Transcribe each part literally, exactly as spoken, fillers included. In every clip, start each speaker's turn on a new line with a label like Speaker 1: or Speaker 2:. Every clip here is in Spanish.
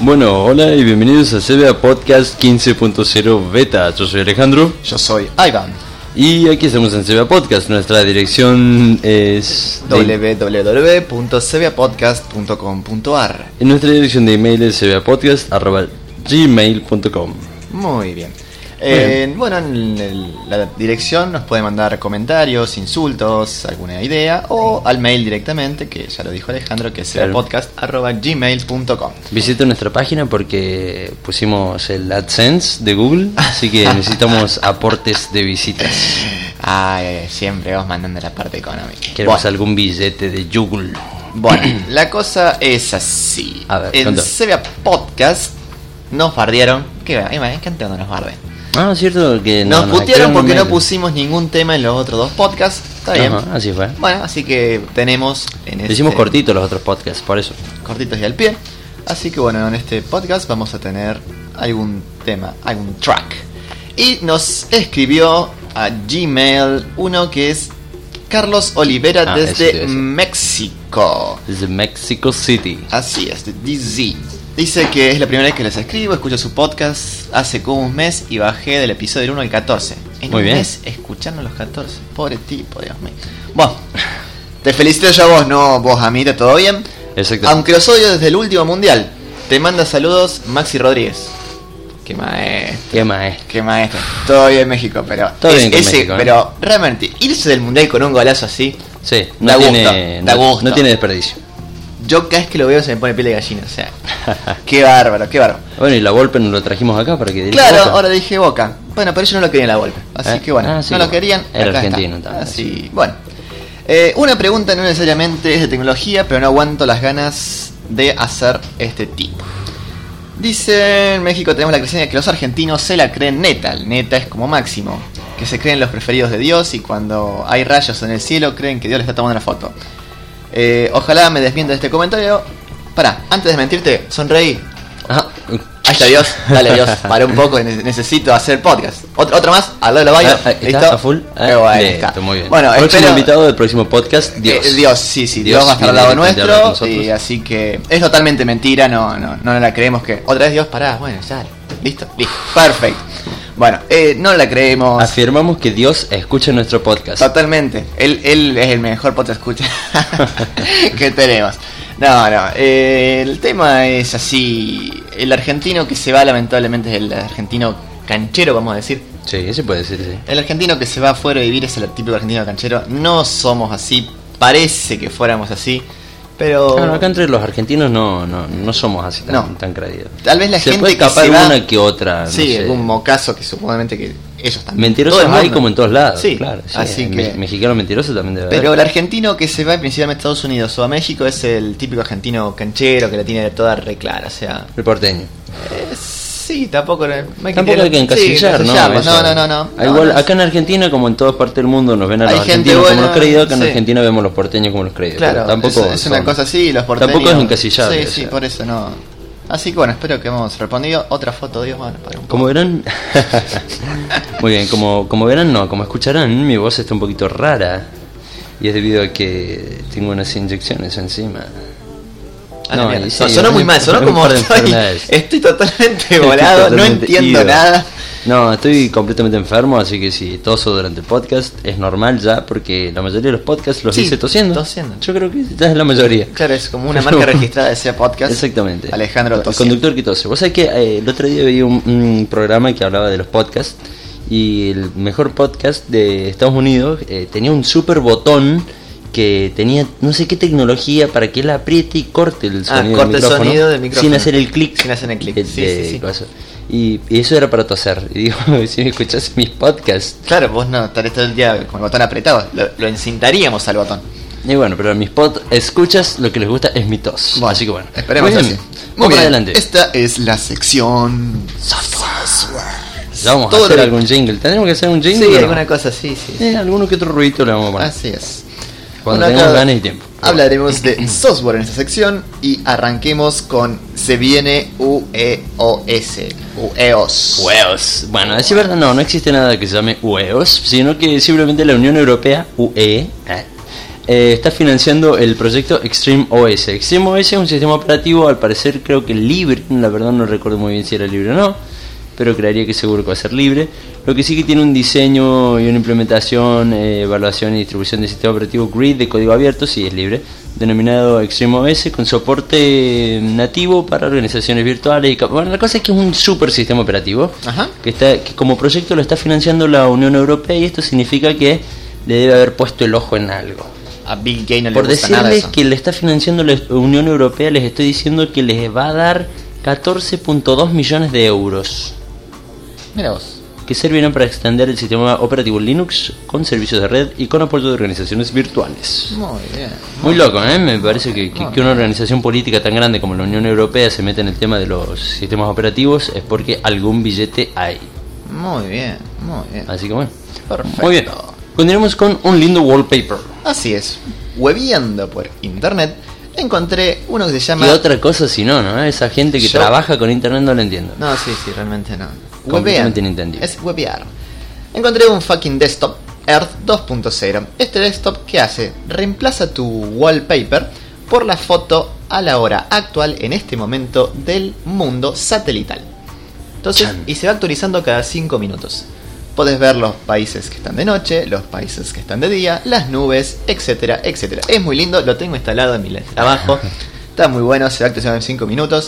Speaker 1: Bueno, hola y bienvenidos a C B A Podcast quince punto cero Beta. Yo soy Alejandro.
Speaker 2: Yo soy Ivan.
Speaker 1: Y aquí estamos en C B A Podcast. Nuestra dirección es
Speaker 2: doble u doble u doble u punto c b a podcast punto com punto a r.
Speaker 1: Nuestra dirección de email es c b a podcast arroba gmail punto com.
Speaker 2: Muy bien. Eh, bueno, en el, la dirección nos puede mandar comentarios, insultos, alguna idea, o al mail directamente, que ya lo dijo Alejandro, que es c b a podcast arroba gmail punto com.
Speaker 1: Visita nuestra página porque pusimos el AdSense de Google, así que necesitamos aportes de visitas.
Speaker 2: Ay, siempre vamos mandando la parte económica.
Speaker 1: Queremos
Speaker 2: bueno.
Speaker 1: algún billete de Google.
Speaker 2: Bueno, la cosa es así.
Speaker 1: A ver,
Speaker 2: en
Speaker 1: contá.
Speaker 2: C B A Podcast nos bardearon. ¿Qué va? Me encanta cuando nos barden.
Speaker 1: Ah, cierto que
Speaker 2: Nos
Speaker 1: no,
Speaker 2: putearon
Speaker 1: no,
Speaker 2: porque no
Speaker 1: me...
Speaker 2: pusimos ningún tema en los otros dos podcasts. Está bien.
Speaker 1: Ajá, así fue.
Speaker 2: Bueno, así que tenemos en este...
Speaker 1: Hicimos cortitos los otros podcasts, por eso.
Speaker 2: Cortitos y al pie. Así que bueno, en este podcast vamos a tener algún tema, algún track. Y nos escribió a Gmail uno que es Carlos Olivera
Speaker 1: Ah,
Speaker 2: desde
Speaker 1: ese, ese.
Speaker 2: México.
Speaker 1: Desde Mexico City.
Speaker 2: Así es, de D Z. Dice que es la primera vez que les escribo, escucho su podcast hace como un mes y bajé del episodio del uno al catorce. En
Speaker 1: Muy
Speaker 2: un
Speaker 1: bien.
Speaker 2: mes escuchando los catorce. Pobre tipo, Dios mío. Bueno, te felicito yo a vos, no vos a mí, ¿te todo bien?
Speaker 1: Exacto.
Speaker 2: Aunque los odio desde el último mundial. Te manda saludos Maxi Rodríguez. Qué maestro.
Speaker 1: Qué maestro.
Speaker 2: Qué maestro. Todo bien México, pero
Speaker 1: Todo
Speaker 2: es-
Speaker 1: bien con
Speaker 2: ese,
Speaker 1: México, ¿eh?
Speaker 2: pero realmente irse del mundial con un golazo así,
Speaker 1: Sí,
Speaker 2: Da
Speaker 1: no
Speaker 2: gusto,
Speaker 1: tiene,
Speaker 2: da
Speaker 1: no,
Speaker 2: gusto.
Speaker 1: no tiene desperdicio.
Speaker 2: yo cada vez que lo veo se me pone piel de gallina, o sea, qué bárbaro, qué bárbaro.
Speaker 1: Bueno, y la Volpe nos lo trajimos acá para que dirija
Speaker 2: Claro,
Speaker 1: Boca.
Speaker 2: ahora dije Boca. Bueno, pero ellos no lo querían la Volpe. Así
Speaker 1: ¿Eh?
Speaker 2: que bueno,
Speaker 1: Ah, sí,
Speaker 2: no lo
Speaker 1: bueno.
Speaker 2: querían.
Speaker 1: Era
Speaker 2: acá
Speaker 1: argentino
Speaker 2: está.
Speaker 1: también,
Speaker 2: Así, bueno. Eh, una pregunta no necesariamente es de tecnología, pero no aguanto las ganas de hacer este tipo. Dice, en México tenemos la creencia de que los argentinos se la creen neta. El neta es como máximo. Que se creen los preferidos de Dios y cuando hay rayos en el cielo creen que Dios le está tomando una foto. Eh, ojalá me desmienta de este comentario. Pará, antes de mentirte, sonreí.
Speaker 1: Ajá.
Speaker 2: Ahí está Dios, dale Dios, para un poco, ne- necesito hacer podcast. Otro, otro más, al lado de la
Speaker 1: Ah,
Speaker 2: valla.
Speaker 1: ah, ¿está a full? Ah,
Speaker 2: Qué bueno,
Speaker 1: listo,
Speaker 2: está.
Speaker 1: muy bien.
Speaker 2: Bueno,
Speaker 1: Próximo
Speaker 2: espero-
Speaker 1: invitado del próximo podcast, Dios.
Speaker 2: Eh, Dios, sí, sí, Dios,
Speaker 1: Dios
Speaker 2: va a estar al
Speaker 1: viene
Speaker 2: lado
Speaker 1: directamente a hablar con
Speaker 2: nuestro.
Speaker 1: nosotros.
Speaker 2: Y así que es totalmente mentira, no, no, no la creemos que. Otra vez Dios, pará, bueno, ya, listo, listo, perfecto. Bueno, eh, no la creemos.
Speaker 1: Afirmamos que Dios escucha nuestro podcast.
Speaker 2: Totalmente. Él, él es el mejor podcast escucha que tenemos. No, no. eh, el tema es así. El argentino que se va, lamentablemente, es el argentino canchero, vamos a decir.
Speaker 1: Sí, se puede decir, sí.
Speaker 2: El argentino que se va afuera a vivir es el típico argentino canchero. No somos así. Parece que fuéramos así. Pero
Speaker 1: Claro, acá entre los argentinos no, no, no somos así tan,
Speaker 2: No.
Speaker 1: tan creídos.
Speaker 2: tal vez la
Speaker 1: se
Speaker 2: gente
Speaker 1: puede
Speaker 2: que
Speaker 1: escapar
Speaker 2: se va,
Speaker 1: una que otra. No
Speaker 2: sí,
Speaker 1: sé.
Speaker 2: algún mocazo que supuestamente que ellos también.
Speaker 1: Mentirosos
Speaker 2: todo el
Speaker 1: hay
Speaker 2: mundo.
Speaker 1: como en todos lados.
Speaker 2: Sí,
Speaker 1: claro. Sí,
Speaker 2: así
Speaker 1: me-
Speaker 2: que-
Speaker 1: mexicano mentiroso también debe
Speaker 2: Pero
Speaker 1: haber.
Speaker 2: el argentino que se va principalmente a Estados Unidos o a México es el típico argentino canchero que la tiene toda re clara, o sea,
Speaker 1: El porteño.
Speaker 2: eh, sí, tampoco, no hay
Speaker 1: Tampoco hay que encasillar,
Speaker 2: sí,
Speaker 1: ¿no?
Speaker 2: encasillarlo.
Speaker 1: Eso.
Speaker 2: no, no, no, no.
Speaker 1: Ah, Igual,
Speaker 2: No, no.
Speaker 1: acá en Argentina, como en toda parte del mundo, nos ven a los
Speaker 2: Hay gente
Speaker 1: argentinos como
Speaker 2: buena,
Speaker 1: los creídos, acá en
Speaker 2: sí.
Speaker 1: Argentina vemos a los porteños como los creídos.
Speaker 2: Claro,
Speaker 1: Pero tampoco
Speaker 2: es, es una
Speaker 1: son-
Speaker 2: cosa así, los porteños.
Speaker 1: Tampoco es encasillable,
Speaker 2: Sí,
Speaker 1: o
Speaker 2: sí,
Speaker 1: sea.
Speaker 2: por eso no. Así que bueno, espero que hemos respondido. Otra foto, Dios, bueno, para un
Speaker 1: Como verán, muy bien, como, como verán, no, como escucharán, mi voz está un poquito rara. Y es debido a que tengo unas inyecciones encima.
Speaker 2: Ah, la mierda.
Speaker 1: y sí,
Speaker 2: No, sonó muy mal, sonó
Speaker 1: un
Speaker 2: como
Speaker 1: par de
Speaker 2: estoy,
Speaker 1: enfermedades.
Speaker 2: estoy totalmente
Speaker 1: Estoy
Speaker 2: volado, no
Speaker 1: totalmente
Speaker 2: entiendo
Speaker 1: ido.
Speaker 2: nada.
Speaker 1: No, estoy completamente enfermo, así que si toso durante el podcast es normal ya, porque la mayoría de los podcasts los
Speaker 2: Sí,
Speaker 1: hice tosiendo.
Speaker 2: tosiendo.
Speaker 1: Yo creo que ya es la mayoría.
Speaker 2: Claro, es como una marca registrada de ese podcast.
Speaker 1: Exactamente.
Speaker 2: Alejandro
Speaker 1: El
Speaker 2: tosiendo.
Speaker 1: conductor que tose. Vos sabés que eh, el otro día veía un, un programa que hablaba de los podcasts y el mejor podcast de Estados Unidos eh, tenía un super botón que tenía no sé qué tecnología para que él apriete y corte el
Speaker 2: Ah,
Speaker 1: sonido,
Speaker 2: corta
Speaker 1: del,
Speaker 2: el
Speaker 1: micrófono
Speaker 2: sonido del micrófono.
Speaker 1: sin hacer el clic.
Speaker 2: Sin hacer el clic,
Speaker 1: de-
Speaker 2: sí,
Speaker 1: de
Speaker 2: sí, sí.
Speaker 1: coso. Y, y eso era para toser. Y digo, si me escuchás mis podcasts.
Speaker 2: Claro, vos no estarías todo el día con el botón apretado. Lo, lo encintaríamos al botón.
Speaker 1: Y bueno, pero a mis pod escuchas lo que les gusta es mi tos.
Speaker 2: Bueno,
Speaker 1: así que bueno.
Speaker 2: esperemos
Speaker 1: Muy
Speaker 2: así.
Speaker 1: bien.
Speaker 2: Muy
Speaker 1: Vamos
Speaker 2: bien.
Speaker 1: adelante.
Speaker 2: Esta es la sección software.
Speaker 1: Ya vamos
Speaker 2: Todo
Speaker 1: a hacer
Speaker 2: lo-
Speaker 1: algún jingle. ¿Tenemos que hacer un jingle?
Speaker 2: Sí,
Speaker 1: o no?
Speaker 2: alguna cosa, sí, sí. sí.
Speaker 1: Eh, alguno que otro ruidito le vamos a poner.
Speaker 2: Así es.
Speaker 1: Cuando
Speaker 2: Bueno,
Speaker 1: tengamos
Speaker 2: acá
Speaker 1: ganas y tiempo.
Speaker 2: Hablaremos de software en esta sección y arranquemos con Se viene U E O S. U E O S.
Speaker 1: U E O S. Bueno, a decir verdad, no, no existe nada que se llame U E O S, sino que simplemente la Unión Europea, U E, eh, eh, está financiando el proyecto Extreme O S. Extreme O S es un sistema operativo, al parecer creo que libre, la verdad no recuerdo muy bien si era libre o no, pero creería que seguro que va a ser libre. Lo que sí que tiene un diseño y una implementación, eh, evaluación y distribución del sistema operativo Grid de código abierto, sí es libre, denominado Extreme O S, con soporte nativo para organizaciones virtuales. Y, bueno, la cosa es que es un super sistema operativo.
Speaker 2: Ajá.
Speaker 1: Que, está, que como proyecto lo está financiando la Unión Europea, y esto significa que le debe haber puesto el ojo en algo.
Speaker 2: A Bill Gates no le
Speaker 1: Por
Speaker 2: gusta nada
Speaker 1: decirles
Speaker 2: eso.
Speaker 1: que le está financiando la Unión Europea, les estoy diciendo que les va a dar catorce punto dos millones de euros.
Speaker 2: Mira vos.
Speaker 1: Que servirán para extender el sistema operativo Linux con servicios de red y con apoyo de organizaciones virtuales.
Speaker 2: Muy bien.
Speaker 1: Muy loco, ¿eh? Me parece que, que,
Speaker 2: Muy
Speaker 1: que una organización política tan grande como la Unión Europea se mete en el tema de los sistemas operativos es porque algún billete hay.
Speaker 2: Muy bien, muy bien.
Speaker 1: Así que bueno.
Speaker 2: Perfecto.
Speaker 1: Muy bien. Continuemos con un lindo wallpaper.
Speaker 2: Así es. Hueviando por internet, encontré uno que se llama...
Speaker 1: ¿Qué otra cosa si no, no? Esa gente que
Speaker 2: Yo-
Speaker 1: trabaja con internet no lo entiendo.
Speaker 2: No, sí, sí, realmente no.
Speaker 1: Completamente
Speaker 2: Huevear.
Speaker 1: inentendible.
Speaker 2: Es huevear. Encontré un fucking desktop Earth dos punto cero. Este desktop, ¿qué hace? Reemplaza tu wallpaper por la foto a la hora actual en este momento del mundo satelital. Entonces,
Speaker 1: Chan.
Speaker 2: y se va actualizando cada cinco minutos. Podés ver los países que están de noche, los países que están de día, las nubes, etcétera, etcétera. Es muy lindo, lo tengo instalado en mi trabajo. Está muy bueno, se va actualizando en cinco minutos.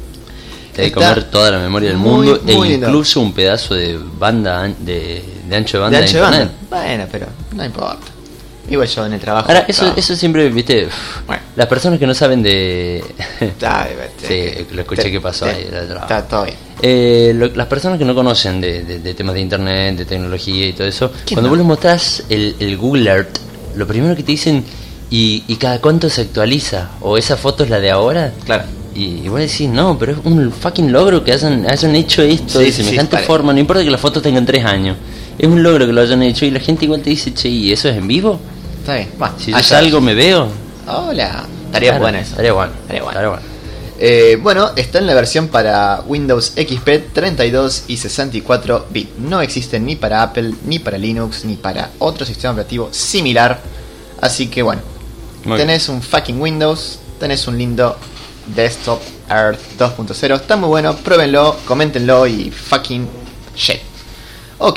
Speaker 1: Te hay que
Speaker 2: Está
Speaker 1: comer toda la memoria del
Speaker 2: muy,
Speaker 1: mundo
Speaker 2: muy
Speaker 1: e
Speaker 2: lindo.
Speaker 1: incluso un pedazo de banda an- de, de ancho de banda
Speaker 2: De
Speaker 1: de,
Speaker 2: ancho de banda.
Speaker 1: internet.
Speaker 2: Bueno, pero no importa. Igual yo en el trabajo.
Speaker 1: Ahora, eso,
Speaker 2: trabajo.
Speaker 1: eso siempre, viste,
Speaker 2: Bueno.
Speaker 1: las personas que no saben de...
Speaker 2: Está,
Speaker 1: Sí, lo escuché que pasó ahí, del trabajo.
Speaker 2: Está todo bien.
Speaker 1: Eh, lo- las personas que no conocen de, de- de temas de internet, de tecnología y todo eso,
Speaker 2: ¿Quién
Speaker 1: cuando
Speaker 2: no?
Speaker 1: vos les mostrás el, el Google Earth, lo primero que te dicen, ¿y, ¿y cada cuánto se actualiza? ¿O esa foto es la de ahora?
Speaker 2: Claro.
Speaker 1: Y, y vos decís, no, pero es un fucking logro que hayan, hayan hecho esto
Speaker 2: Sí,
Speaker 1: de
Speaker 2: sí, sí,
Speaker 1: semejante
Speaker 2: vale.
Speaker 1: forma, no importa que las fotos tengan tres años. Es un logro que lo hayan hecho y la gente igual te dice, che, ¿y eso es en vivo?
Speaker 2: Está bien. Bueno,
Speaker 1: Si yo
Speaker 2: allá.
Speaker 1: salgo, ¿me veo?
Speaker 2: Hola. Estaría
Speaker 1: Claro,
Speaker 2: bueno eso.
Speaker 1: Estaría bueno.
Speaker 2: Estaría bueno.
Speaker 1: Estaría bueno.
Speaker 2: Eh, bueno, está en la versión para Windows X P treinta y dos y sesenta y cuatro bit. No existe ni para Apple, ni para Linux, ni para otro sistema operativo similar. Así que bueno,
Speaker 1: Muy
Speaker 2: tenés un fucking Windows, tenés un lindo desktop Earth dos punto cero. Está muy bueno, pruébenlo, coméntenlo y fucking shit. Ok,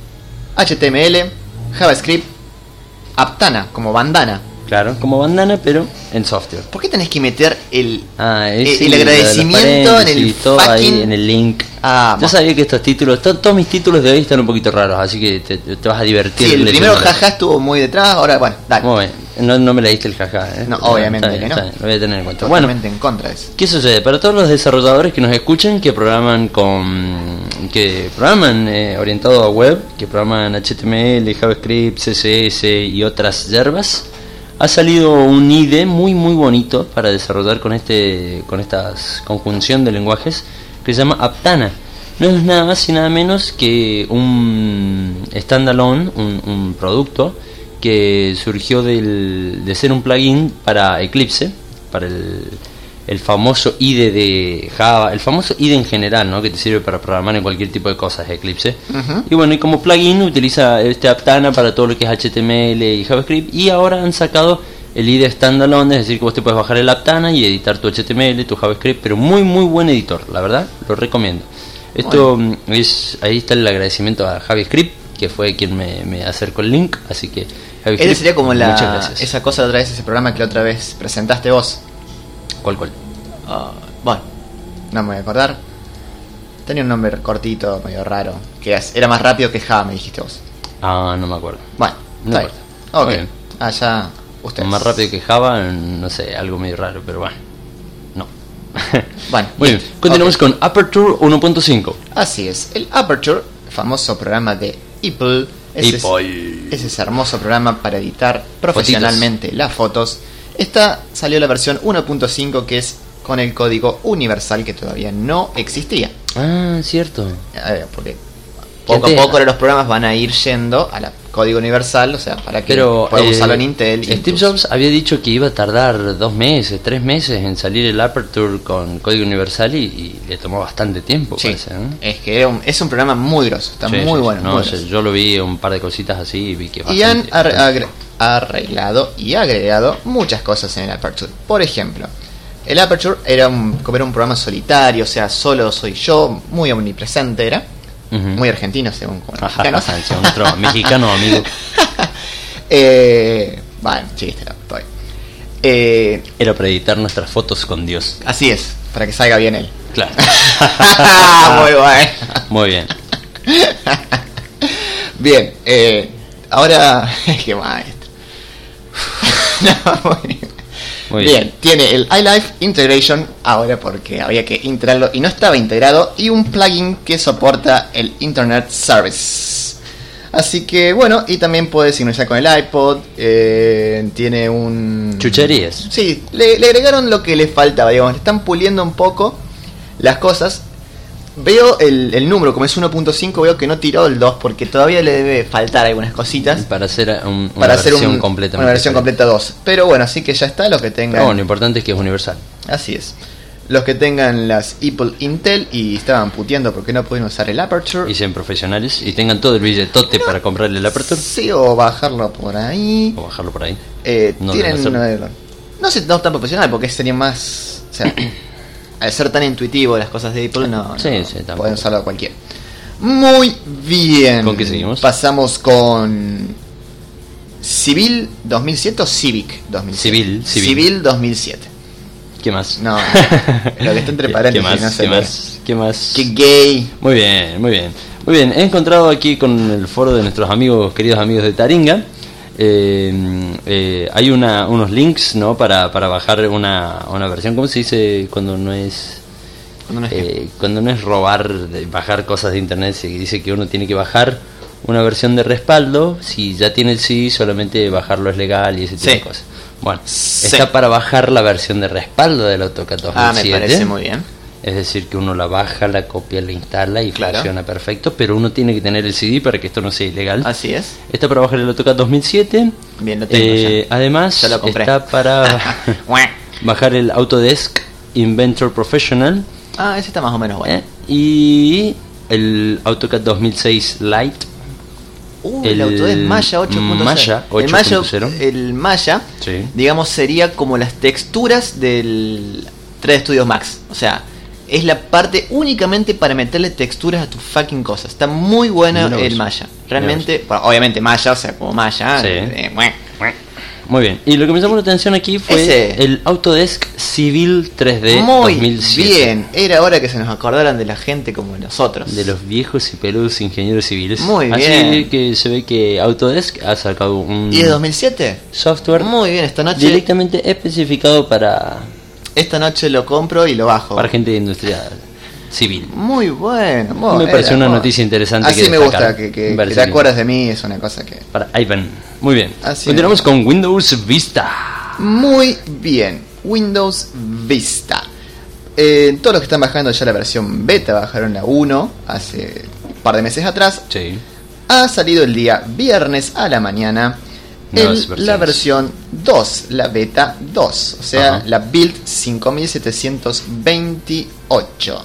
Speaker 2: H T M L, JavaScript, Aptana como bandana.
Speaker 1: Claro, como bandana, pero en software.
Speaker 2: ¿Por qué tenés que meter el,
Speaker 1: Ah,
Speaker 2: el,
Speaker 1: es
Speaker 2: el agradecimiento en el
Speaker 1: todo
Speaker 2: fucking...
Speaker 1: ahí en el link.
Speaker 2: Ah,
Speaker 1: Yo
Speaker 2: bueno.
Speaker 1: sabía que estos títulos, to- todos mis títulos de hoy están un poquito raros, así que te, te vas a divertir.
Speaker 2: Sí, el
Speaker 1: leyéndolo.
Speaker 2: primero jaja estuvo muy detrás, ahora bueno, dale.
Speaker 1: Muy bien. No, no me leíste el jaja, ¿eh?
Speaker 2: No, obviamente
Speaker 1: Está bien,
Speaker 2: que no.
Speaker 1: está bien, lo voy a tener en cuenta. Bueno,
Speaker 2: Totalmente en contra de eso.
Speaker 1: ¿qué sucede? Para todos los desarrolladores que nos escuchan, que programan con que programan eh, orientado a web, que programan H T M L, JavaScript, C S S y otras yerbas, ha salido un I D E muy muy bonito para desarrollar con este con esta conjunción de lenguajes que se llama Aptana. No es nada más y nada menos que un standalone, un, un producto que surgió del, de ser un plugin para Eclipse, para el, el famoso I D E de Java, el famoso I D E en general, ¿no? Que te sirve para programar en cualquier tipo de cosas, Eclipse.
Speaker 2: Ujú.
Speaker 1: Y bueno, y como plugin utiliza este Aptana para todo lo que es H T M L y JavaScript, y ahora han sacado el I D E standalone, es decir, que vos te puedes bajar el Aptana y editar tu H T M L, tu JavaScript, pero muy muy buen editor, la verdad, lo recomiendo. Esto
Speaker 2: Bueno.
Speaker 1: mm, es, ahí está el agradecimiento a JavaScript, que fue quien me, me acercó el link, así que JavaScript,
Speaker 2: Ese sería como la
Speaker 1: muchas gracias.
Speaker 2: esa cosa de otra vez, ese programa que la otra vez presentaste vos.
Speaker 1: ¿Cuál cuál?
Speaker 2: Ah, bueno, no me voy a acordar. Tenía un nombre cortito, medio raro. Que es- era más rápido que Java, me dijiste vos.
Speaker 1: Ah, no me acuerdo.
Speaker 2: Bueno,
Speaker 1: No
Speaker 2: está bien.
Speaker 1: importa.
Speaker 2: Ok,
Speaker 1: Muy bien.
Speaker 2: allá ustedes.
Speaker 1: Más rápido que Java, no sé, algo medio raro, pero bueno. No.
Speaker 2: Bueno,
Speaker 1: Muy
Speaker 2: bien.
Speaker 1: bien. Continuamos
Speaker 2: Ok.
Speaker 1: con Aperture uno punto cinco.
Speaker 2: Así es, el Aperture, famoso programa de Apple. Ese es-
Speaker 1: Apple.
Speaker 2: Es ese hermoso programa para editar profesionalmente las fotos. Esta salió la versión uno punto cinco, que es con el código universal, que todavía no existía.
Speaker 1: Ah, cierto.
Speaker 2: Eh, porque poco a
Speaker 1: Gente,
Speaker 2: poco ahora los programas van a ir yendo al código universal, o sea, para que
Speaker 1: Pero
Speaker 2: puedas
Speaker 1: eh,
Speaker 2: usarlo en Intel. y
Speaker 1: Steve
Speaker 2: tus-
Speaker 1: Jobs había dicho que iba a tardar dos meses, tres meses en salir el Aperture con código universal y, y le tomó bastante tiempo,
Speaker 2: Sí,
Speaker 1: parece, ¿no?
Speaker 2: es que era un- es un programa muy grosso, está
Speaker 1: Sí,
Speaker 2: muy
Speaker 1: sí,
Speaker 2: bueno.
Speaker 1: sí. No,
Speaker 2: muy
Speaker 1: sí,
Speaker 2: grosso.
Speaker 1: yo lo vi un par de cositas así y vi que
Speaker 2: Y han
Speaker 1: bastante-
Speaker 2: ar- agre- arreglado y agregado muchas cosas en el Aperture. Por ejemplo, el Aperture era un, como era un programa solitario, o sea, solo soy yo, muy omnipresente era, uh-huh. Muy argentino según como mexicanos.
Speaker 1: Ajá, otro mexicano amigo.
Speaker 2: eh, bueno, chiste, no, estoy. Eh,
Speaker 1: era para editar nuestras fotos con Dios.
Speaker 2: Así es, para que salga bien él.
Speaker 1: Claro.
Speaker 2: Muy bueno.
Speaker 1: Muy bien.
Speaker 2: Bien, eh, ahora... ¡Qué maestro! No, muy bien. Muy bien. Bien, tiene el iLife Integration ahora porque había que integrarlo y no estaba integrado, y un plugin que soporta el Internet Service. Así que bueno, y también puede sincronizar con el iPod. eh, Tiene un...
Speaker 1: Chucherías.
Speaker 2: Sí, le, le agregaron lo que le faltaba, digamos. Le están puliendo un poco las cosas. Veo el, el número, como es uno punto cinco, veo que no tiró el dos porque todavía le debe faltar algunas cositas
Speaker 1: para hacer un, una
Speaker 2: para hacer
Speaker 1: versión
Speaker 2: un,
Speaker 1: completa.
Speaker 2: Una versión completa dos. Pero bueno, así que ya está, los que tengan...
Speaker 1: No, lo importante es que es universal.
Speaker 2: Así es. Los que tengan las Apple Intel y estaban puteando porque no pueden usar el Aperture,
Speaker 1: y sean profesionales y tengan todo el billetote no, para comprarle el Aperture.
Speaker 2: Sí, o bajarlo por ahí.
Speaker 1: O bajarlo por ahí.
Speaker 2: Eh, no, tienen no, no sé, no tan profesional porque sería más... O sea, al ser tan intuitivo las cosas de Apple, no,
Speaker 1: sí,
Speaker 2: no
Speaker 1: sí,
Speaker 2: pueden usarlo cualquiera. Muy bien.
Speaker 1: ¿Con qué seguimos?
Speaker 2: Pasamos con Civil dos mil siete o Civic dos mil siete.
Speaker 1: Civil, Civil.
Speaker 2: Civil dos mil siete.
Speaker 1: ¿Qué más?
Speaker 2: No, lo que está entre paréntesis.
Speaker 1: ¿Qué más?
Speaker 2: No sé
Speaker 1: ¿Qué más? ¿Qué más?
Speaker 2: Qué gay.
Speaker 1: Muy bien, muy bien. Muy bien, he encontrado aquí con el foro de nuestros amigos, queridos amigos de Taringa. Eh, eh, hay una, unos links, ¿no? Para, para bajar una, una versión. ¿Cómo se dice cuando no es
Speaker 2: cuando no es,
Speaker 1: eh, cuando no es robar, de bajar cosas de internet? Se dice que uno tiene que bajar una versión de respaldo. Si ya tiene el C D, solamente bajarlo es legal y ese tipo
Speaker 2: sí.
Speaker 1: de cosas. Bueno,
Speaker 2: sí. Está
Speaker 1: para bajar la versión de respaldo del AutoCAD dos mil siete.
Speaker 2: Ah, me parece muy bien.
Speaker 1: Es decir, que uno la baja, la copia, la instala y
Speaker 2: claro.
Speaker 1: funciona perfecto, pero uno tiene que tener el C D para que esto no sea ilegal.
Speaker 2: Así es.
Speaker 1: Está para bajar el AutoCAD dos mil siete.
Speaker 2: Bien, lo tengo
Speaker 1: eh,
Speaker 2: ya.
Speaker 1: Además,
Speaker 2: ya lo compré.
Speaker 1: Está para bajar el Autodesk Inventor Professional.
Speaker 2: Ah, ese está más o menos bueno.
Speaker 1: Eh, y el AutoCAD dos mil seis Lite.
Speaker 2: Uh, el, el Autodesk Maya ocho punto cero.
Speaker 1: Maya ocho punto cero.
Speaker 2: El Maya, el Maya
Speaker 1: sí.
Speaker 2: digamos, sería como las texturas del tres D Studio Max. O sea, es la parte únicamente para meterle texturas a tus fucking cosas. Está muy bueno Menos. el Maya. Realmente, bueno, obviamente Maya, o sea, como Maya.
Speaker 1: Sí.
Speaker 2: Eh, mueh, mueh.
Speaker 1: Muy bien. Y lo que me llamó la atención aquí fue Ese. el Autodesk Civil tres D
Speaker 2: Muy
Speaker 1: dos mil siete.
Speaker 2: Bien. Era hora que se nos acordaran de la gente como nosotros.
Speaker 1: De los viejos y peludos ingenieros civiles.
Speaker 2: Muy
Speaker 1: Así
Speaker 2: bien.
Speaker 1: Así que se ve que Autodesk ha sacado un...
Speaker 2: ¿Y de dos mil siete?
Speaker 1: Software.
Speaker 2: Muy bien, esta noche...
Speaker 1: directamente especificado para...
Speaker 2: Esta noche lo compro y lo bajo.
Speaker 1: Para gente de industria civil.
Speaker 2: Muy bueno. Muy
Speaker 1: me pareció una bueno. noticia interesante.
Speaker 2: Así
Speaker 1: que
Speaker 2: me gusta, que, que, que te acuerdas de mí, es una cosa que...
Speaker 1: Para Ivan. Muy bien.
Speaker 2: Así
Speaker 1: Continuamos con Windows Vista.
Speaker 2: Muy bien. Windows Vista. Eh, todos los que están bajando ya la versión beta bajaron la uno hace un par de meses atrás.
Speaker 1: Sí.
Speaker 2: Ha salido el día viernes a la mañana el, la versión dos, la beta dos. O sea, Ajá. la build cinco mil setecientos veintiocho.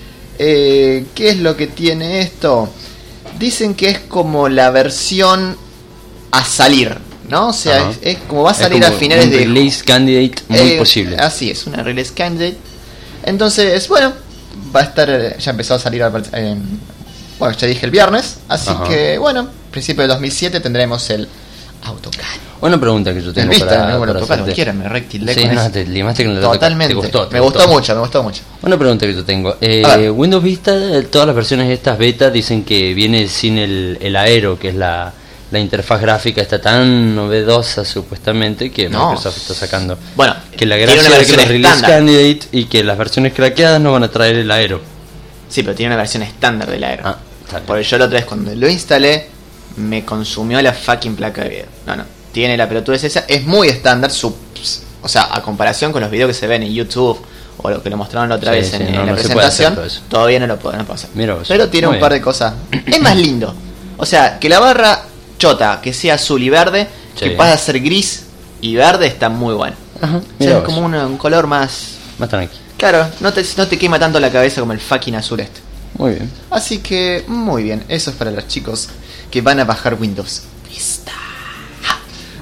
Speaker 2: Eh, ¿Qué es lo que tiene esto? Dicen que es como la versión a salir, ¿no? O sea, es, es como va a salir a finales
Speaker 1: un
Speaker 2: de...
Speaker 1: release candidate muy
Speaker 2: eh,
Speaker 1: posible.
Speaker 2: Así es, una release candidate. Entonces, bueno, va a estar... Ya empezó a salir... Eh, bueno, ya dije el viernes. Así Ajá. que, bueno, principio de dos mil siete tendremos el AutoCAD.
Speaker 1: Una pregunta que yo tengo
Speaker 2: Vista,
Speaker 1: para,
Speaker 2: no, bueno,
Speaker 1: para
Speaker 2: hacerte. Quiera, me rectilé
Speaker 1: sí,
Speaker 2: con
Speaker 1: no,
Speaker 2: eso.
Speaker 1: te limaste con el
Speaker 2: Totalmente.
Speaker 1: Te gustó, te
Speaker 2: me
Speaker 1: gustó.
Speaker 2: gustó mucho, me gustó mucho.
Speaker 1: Una pregunta que yo tengo. Eh, Windows Vista, todas las versiones de estas beta dicen que viene sin el, el Aero, que es la, la interfaz gráfica está tan novedosa supuestamente que no. Microsoft está sacando.
Speaker 2: Bueno,
Speaker 1: que la gracia es que los release candidate y que las versiones craqueadas no van a traer el Aero.
Speaker 2: Sí, pero tiene una versión estándar del Aero.
Speaker 1: Ah,
Speaker 2: Por yo la otra vez cuando lo instalé me consumió la fucking placa de video. No, no. Tiene la pelotudez esa, es muy estándar, su, o sea, a comparación con los videos que se ven en YouTube o lo que lo mostraron la otra sí, vez sí, en, no, en la no presentación, todavía no lo puedo, no puedo hacer.
Speaker 1: Mira vos,
Speaker 2: pero tiene un par de cosas. Es más lindo. O sea, que la barra chota, que sea azul y verde, sí. que pase a ser gris y verde, está muy bueno.
Speaker 1: Ajá,
Speaker 2: o sea, es como una, un color más...
Speaker 1: Más tranquilo.
Speaker 2: Claro, no te, no te quema tanto la cabeza como el fucking azul este.
Speaker 1: Muy bien.
Speaker 2: Así que, muy bien. Eso es para los chicos que van a bajar Windows Vista.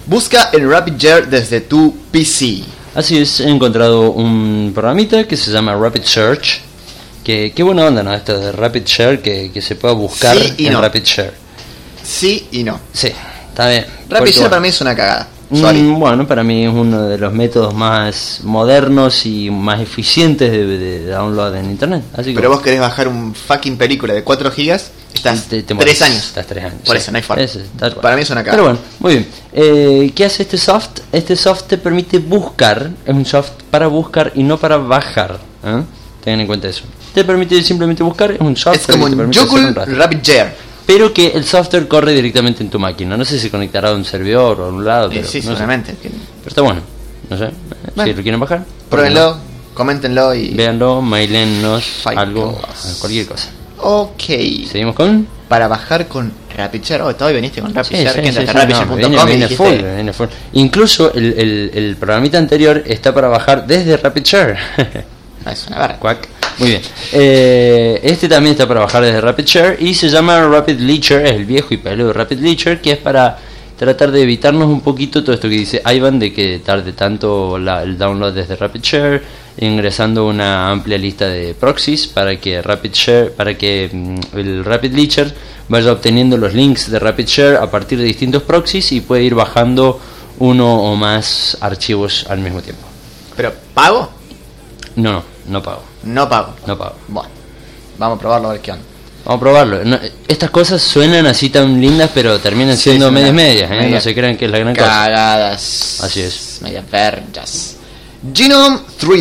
Speaker 2: Busca el RapidShare desde tu P C.
Speaker 1: Así es, he encontrado un programita que se llama Rapid Search. Que qué buena onda, ¿no? Esto de RapidShare, que, que se pueda buscar
Speaker 2: sí
Speaker 1: en
Speaker 2: no.
Speaker 1: RapidShare.
Speaker 2: Sí y no.
Speaker 1: Sí, está bien.
Speaker 2: RapidShare bueno. Para mí es una cagada.
Speaker 1: Mm, bueno, para mí es uno de los métodos más modernos y más eficientes de, de download en internet. Así que
Speaker 2: pero vos querés bajar un fucking película de cuatro gigas, estás te, te tres años.
Speaker 1: Estás tres años.
Speaker 2: Por
Speaker 1: sí.
Speaker 2: eso, no hay forma.
Speaker 1: Ese,
Speaker 2: para mí es una cagada.
Speaker 1: Pero bueno, muy bien. Eh, ¿Qué hace este soft? Este soft te permite buscar. Es un soft para buscar y no para bajar. ¿eh? Tengan en cuenta eso. Te permite simplemente buscar. Es un soft.
Speaker 2: Es como un Google RapidShare.
Speaker 1: Pero que el software corre directamente en tu máquina. No sé si conectará a un servidor o a un lado. Pero
Speaker 2: sí, sí
Speaker 1: no
Speaker 2: seguramente.
Speaker 1: Pero está bueno. No sé. Bueno, si lo quieren bajar,
Speaker 2: pruébenlo, no. Coméntenlo y
Speaker 1: véanlo, mailennos algo, cualquier cosa.
Speaker 2: Ok.
Speaker 1: ¿Seguimos con?
Speaker 2: Para bajar con RapidShare. Oh, todavía viniste con RapidShare.
Speaker 1: Sí, sí, sí, sí,
Speaker 2: rapidshare punto com
Speaker 1: no, viene,
Speaker 2: viene,
Speaker 1: full, viene full. Incluso el, el, el programita anterior está para bajar desde RapidShare.
Speaker 2: Es una barra.
Speaker 1: Quack. Muy bien. Eh, este también está para bajar desde RapidShare y se llama RapidLeacher, es el viejo y peludo RapidLeacher, que es para tratar de evitarnos un poquito todo esto que dice Ivan de que tarde tanto la, el download desde RapidShare, ingresando una amplia lista de proxies para que RapidShare, para que mm, el RapidLeacher vaya obteniendo los links de RapidShare a partir de distintos proxies y puede ir bajando uno o más archivos al mismo tiempo.
Speaker 2: ¿Pero pago?
Speaker 1: No, no, no pago.
Speaker 2: No pago.
Speaker 1: No pago.
Speaker 2: Bueno, vamos a probarlo a ver qué onda.
Speaker 1: Vamos a probarlo. No, estas cosas suenan así tan lindas, pero terminan sí, siendo medias medias, ¿eh? Media no se crean que es la gran
Speaker 2: cagadas.
Speaker 1: cosa.
Speaker 2: Cagadas.
Speaker 1: Así es.
Speaker 2: Medias vergas. Genome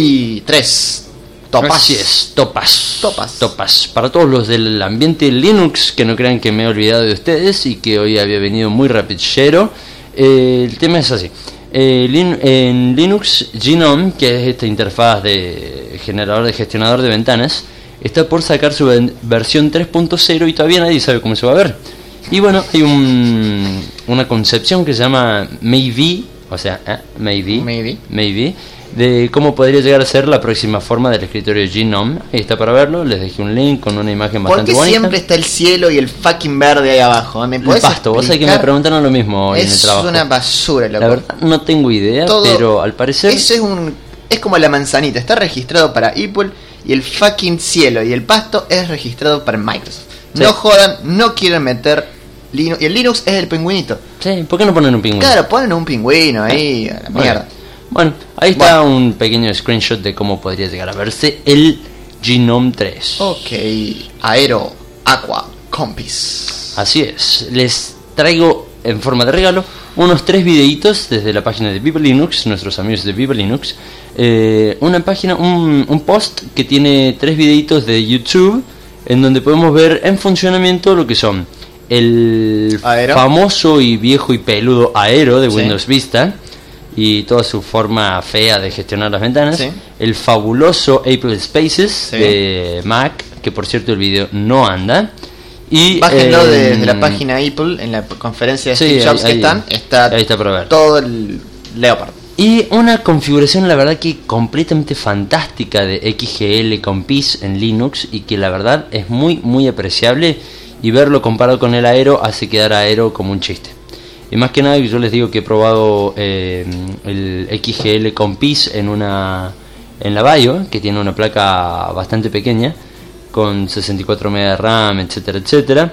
Speaker 2: tres. Topas.
Speaker 1: Así es. Topas.
Speaker 2: Topas.
Speaker 1: Topas. Para todos los del ambiente Linux, que no crean que me he olvidado de ustedes y que hoy había venido muy rapidshero. Eh, el tema es así. Eh, lin, en Linux, Genome, que es esta interfaz de generador de gestionador de ventanas, está por sacar su ven- versión tres punto cero y todavía nadie sabe cómo se va a ver. Y bueno, hay un, una concepción que se llama Maybe, o sea, ¿eh? maybe,
Speaker 2: maybe,
Speaker 1: maybe, de cómo podría llegar a ser la próxima forma del escritorio Genome. Ahí está para verlo, les dejé un link con una imagen bastante bonita.
Speaker 2: ¿Por qué siempre está el cielo y el fucking verde ahí abajo? ¿Me podés
Speaker 1: el pasto, vos sabés que me preguntaron lo mismo hoy en el trabajo.
Speaker 2: Es una basura, loco.
Speaker 1: La verdad no tengo idea, todo, pero al parecer
Speaker 2: eso es un es como la manzanita, está registrado para Apple y el fucking cielo y el pasto es registrado para Microsoft. Sí. No jodan, no quieren meter Linux, y el Linux es el pingüinito.
Speaker 1: Sí, ¿por qué no ponen un pingüino?
Speaker 2: Claro, ponen un pingüino ahí, a la
Speaker 1: bueno.
Speaker 2: mierda.
Speaker 1: Bueno, ahí está bueno. Un pequeño screenshot de cómo podría llegar a verse el Genome tres.
Speaker 2: Ok, Aero Aqua Compis.
Speaker 1: Así es, les traigo en forma de regalo unos tres videitos desde la página de Viva Linux, nuestros amigos de Viva Linux. Eh, una página, un, un post que tiene tres videitos de YouTube en donde podemos ver en funcionamiento lo que son el
Speaker 2: Aero.
Speaker 1: famoso y viejo y peludo Aero de
Speaker 2: sí.
Speaker 1: Windows Vista y toda su forma fea de gestionar las ventanas,
Speaker 2: sí.
Speaker 1: el fabuloso Apple Spaces
Speaker 2: sí.
Speaker 1: de Mac, que por cierto el video no anda. Y
Speaker 2: bájenlo
Speaker 1: eh,
Speaker 2: desde la página Apple, en la conferencia de
Speaker 1: sí,
Speaker 2: Steve Jobs
Speaker 1: ahí,
Speaker 2: que están, está,
Speaker 1: ahí está para ver.
Speaker 2: Todo el Leopard.
Speaker 1: Y una configuración, la verdad que completamente fantástica de X G L Compis en Linux y que la verdad es muy muy apreciable, y verlo comparado con el Aero hace quedar Aero como un chiste. Y más que nada yo les digo que he probado eh, el X G L Compis en una en la Bayo, que tiene una placa bastante pequeña con sesenta y cuatro megas de RAM, etcétera, etcétera.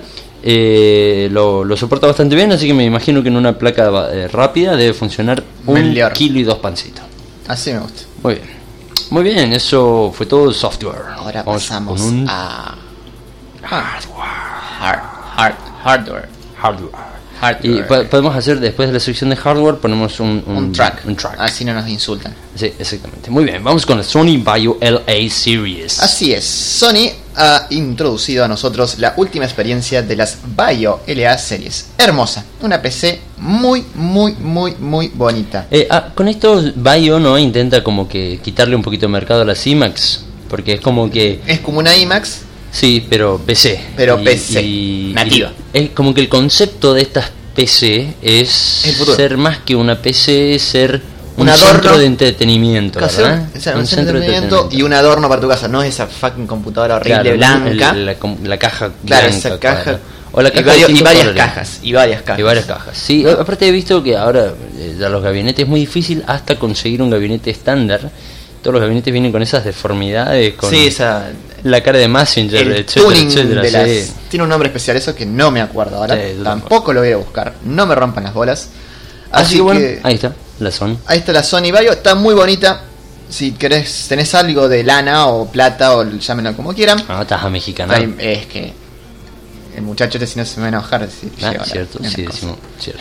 Speaker 1: Eh, lo, lo soporta bastante bien, así que me imagino que en una placa eh, rápida debe funcionar un
Speaker 2: Melior.
Speaker 1: kilo y dos pancitos.
Speaker 2: Así me gusta.
Speaker 1: Muy bien. Muy bien, eso fue todo el software.
Speaker 2: Ahora
Speaker 1: Vamos
Speaker 2: pasamos
Speaker 1: con un
Speaker 2: a
Speaker 1: hardware.
Speaker 2: Hard, hard, hardware.
Speaker 1: Hardware.
Speaker 2: Hardware.
Speaker 1: Y po- podemos hacer, después de la sección de hardware, ponemos un, un,
Speaker 2: un track.
Speaker 1: un track.
Speaker 2: Así no nos insultan.
Speaker 1: Sí, exactamente. Muy bien, vamos con la Sony Vaio L A Series.
Speaker 2: Así es, Sony ha introducido a nosotros la última experiencia de las Vaio L A Series. Hermosa, una P C muy, muy, muy, muy bonita.
Speaker 1: Eh, ah, con esto Vaio no intenta como que quitarle un poquito de mercado a las iMacs, porque es como que...
Speaker 2: Es como una iMac.
Speaker 1: Sí, pero P C.
Speaker 2: Pero
Speaker 1: y,
Speaker 2: P C,
Speaker 1: y,
Speaker 2: nativa.
Speaker 1: Y es como que el concepto de estas P C es
Speaker 2: el futuro.
Speaker 1: ser más que una P C, ser
Speaker 2: un,
Speaker 1: un
Speaker 2: adorno,
Speaker 1: centro de entretenimiento,
Speaker 2: casi
Speaker 1: ¿verdad?
Speaker 2: un, o sea, un, un centro de entretenimiento y un adorno para tu casa, no esa fucking computadora horrible,
Speaker 1: claro,
Speaker 2: blanca.
Speaker 1: El, la, la caja
Speaker 2: claro,
Speaker 1: blanca,
Speaker 2: esa caja.
Speaker 1: Claro. O la caja
Speaker 2: y, varios, y varias
Speaker 1: colores.
Speaker 2: cajas, y varias cajas.
Speaker 1: Y varias cajas. Sí, ¿no? Aparte he visto que ahora eh, ya los gabinetes es muy difícil hasta conseguir un gabinete estándar. Todos los gabinetes vienen con esas deformidades, con
Speaker 2: sí, esa,
Speaker 1: la cara de Massinger,
Speaker 2: el
Speaker 1: etcétera,
Speaker 2: tuning
Speaker 1: etcétera.
Speaker 2: de las,
Speaker 1: Sí.
Speaker 2: tiene un nombre especial eso que no me acuerdo ahora.
Speaker 1: Sí,
Speaker 2: tampoco lo voy a ir a buscar. No me rompan las bolas.
Speaker 1: Así,
Speaker 2: Así
Speaker 1: que bueno,
Speaker 2: que
Speaker 1: ahí está, la Sony.
Speaker 2: ahí está la Sony Vaio, está muy bonita. Si querés, tenés algo de lana o plata o llámenlo como quieran.
Speaker 1: Ah, estás a mexicana.
Speaker 2: Ahí, es que el muchacho este si no se me va a enojar si
Speaker 1: Ah,
Speaker 2: lleva la-
Speaker 1: cierto,
Speaker 2: una
Speaker 1: sí,
Speaker 2: cosa.
Speaker 1: decimos, cierto.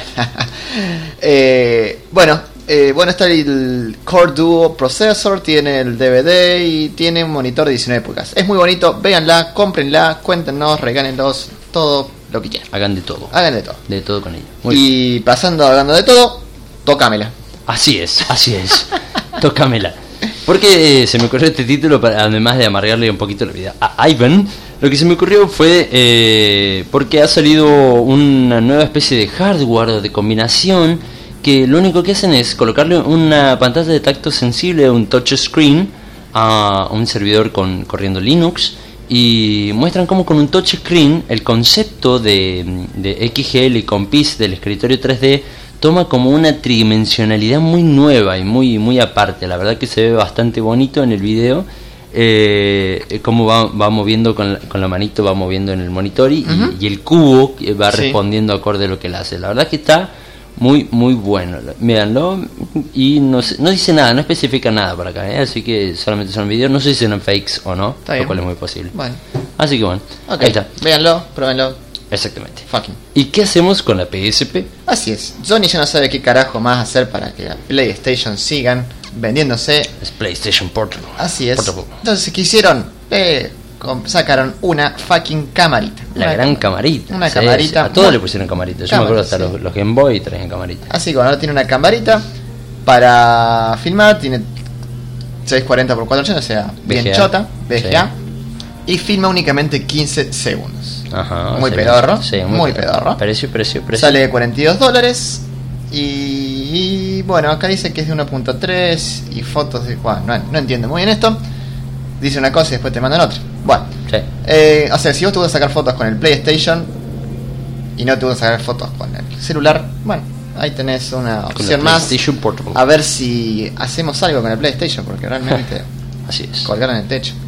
Speaker 2: eh, bueno, eh, bueno, está el Core Duo Processor, tiene el D V D y tiene un monitor de diecinueve pulgadas. Es muy bonito, véanla, cómprenla, cuéntenos, regálenlos, todo lo que quieran.
Speaker 1: Hagan de todo.
Speaker 2: Hagan de todo.
Speaker 1: De todo con ella. Muy bien.
Speaker 2: Y pasando hablando de todo, tócamela.
Speaker 1: Así es, así es. Tócamela. Porque eh, se me ocurrió este título, para, además de amargarle un poquito la vida a Ivan. Lo que se me ocurrió fue eh, porque ha salido una nueva especie de hardware de combinación que lo único que hacen es colocarle una pantalla de tacto sensible, un touchscreen, a un servidor con corriendo Linux, y muestran cómo con un touchscreen el concepto de, de X G L y Compiz del escritorio tres D toma como una tridimensionalidad muy nueva y muy muy aparte. La verdad que se ve bastante bonito en el video. Eh, cómo va, va moviendo con la, con la manito, va moviendo en el monitor y,
Speaker 2: Uh-huh.
Speaker 1: y el cubo va
Speaker 2: Sí.
Speaker 1: respondiendo acorde a lo que él hace. La verdad que está muy muy bueno. Véanlo y no, sé- no dice nada, no especifica nada por acá, ¿eh? Así que solamente son videos, no sé si son fakes o no,
Speaker 2: Está
Speaker 1: lo
Speaker 2: bien.
Speaker 1: cual es muy posible.
Speaker 2: Bueno,
Speaker 1: Así que bueno,
Speaker 2: ok,
Speaker 1: ahí está,
Speaker 2: véanlo, pruébenlo.
Speaker 1: exactamente.
Speaker 2: Fucking.
Speaker 1: ¿Y qué hacemos con la P S P?
Speaker 2: Así es, Sony ya no sabe qué carajo más hacer para que la PlayStation sigan vendiéndose.
Speaker 1: Es PlayStation Portable.
Speaker 2: Así es.
Speaker 1: Portable.
Speaker 2: Entonces, ¿qué hicieron? Eh, com- sacaron una fucking camarita.
Speaker 1: La
Speaker 2: Una
Speaker 1: gran
Speaker 2: cam-
Speaker 1: camarita.
Speaker 2: Una
Speaker 1: Sí,
Speaker 2: camarita.
Speaker 1: sí, a todos
Speaker 2: muy-
Speaker 1: le pusieron camarita. Yo
Speaker 2: Cámara,
Speaker 1: me acuerdo hasta
Speaker 2: sí.
Speaker 1: los, los Game Boy traían camarita.
Speaker 2: Así que bueno, ahora tiene una camarita para filmar. Tiene seiscientos cuarenta por cuatrocientos, o sea, bien
Speaker 1: V G A.
Speaker 2: chota. V G A. Y filma únicamente quince segundos.
Speaker 1: Ajá,
Speaker 2: Muy
Speaker 1: sí,
Speaker 2: pedorro,
Speaker 1: sí,
Speaker 2: muy pedorro.
Speaker 1: Precio, precio, precio.
Speaker 2: Sale cuarenta y dos dólares. Y, y, bueno, acá dice que es de uno punto tres y fotos de... Bueno, no, no entiendo muy bien esto. Dice una cosa y después te mandan otra. Bueno,
Speaker 1: Sí.
Speaker 2: eh, o sea, si vos te vas a sacar fotos con el PlayStation y no te vas a sacar fotos con el celular, bueno, ahí tenés una
Speaker 1: Con
Speaker 2: opción
Speaker 1: la
Speaker 2: más.
Speaker 1: PlayStation Portable.
Speaker 2: A ver si hacemos algo con el PlayStation, porque realmente
Speaker 1: Así es.
Speaker 2: colgaron el techo.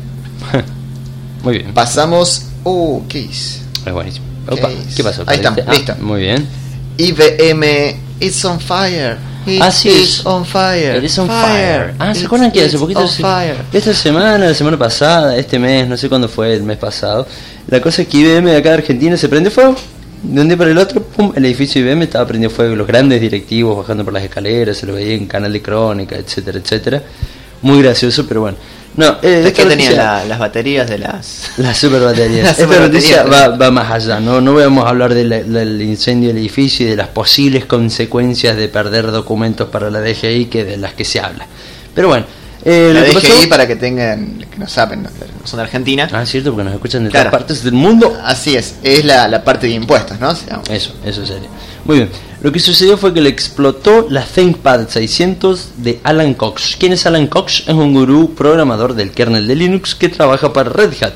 Speaker 1: Muy bien.
Speaker 2: Pasamos... Uh, ¿qué hice?
Speaker 1: Es buenísimo. Opa,
Speaker 2: Case.
Speaker 1: ¿qué pasó?
Speaker 2: Ahí estamos,
Speaker 1: Ah,
Speaker 2: listo.
Speaker 1: Muy bien.
Speaker 2: I B M It's on fire. It
Speaker 1: Así
Speaker 2: is
Speaker 1: es.
Speaker 2: on fire.
Speaker 1: It is on fire. Ah, ¿se
Speaker 2: It's-
Speaker 1: acuerdan que hace
Speaker 2: it's
Speaker 1: poquito?
Speaker 2: on
Speaker 1: se-
Speaker 2: fire.
Speaker 1: Esta semana, la semana pasada, este mes, no sé cuándo fue, el mes pasado. La cosa es que I B M de acá de Argentina se prende fuego. De un día para el otro, pum, el edificio I B M estaba prendido fuego. Los grandes directivos bajando por las escaleras, se lo veía en Canal de Crónica, etcétera, etcétera. Muy gracioso, pero bueno. No, eh,
Speaker 2: ¿De
Speaker 1: esta
Speaker 2: qué tenían
Speaker 1: noticia-
Speaker 2: la- las baterías de las...
Speaker 1: Las super baterías.
Speaker 2: Las
Speaker 1: Esta
Speaker 2: superbaterías.
Speaker 1: noticia va, va más allá, ¿no? No vamos a hablar de la- la- del incendio del edificio y de las posibles consecuencias de perder documentos para la D G I que de las que se habla. Pero bueno, eh,
Speaker 2: La
Speaker 1: lo que
Speaker 2: D G I,
Speaker 1: pasó...
Speaker 2: para que tengan, que no saben, no son de Argentina.
Speaker 1: Ah, cierto, porque nos escuchan de
Speaker 2: Claro.
Speaker 1: todas partes del mundo.
Speaker 2: Así es, es la, la parte de impuestos, ¿no? O sea,
Speaker 1: Eso, eso sería. Muy bien. Lo que sucedió fue que le explotó la ThinkPad seiscientos de Alan Cox. ¿Quién es Alan Cox? Es un gurú programador del kernel de Linux que trabaja para Red Hat.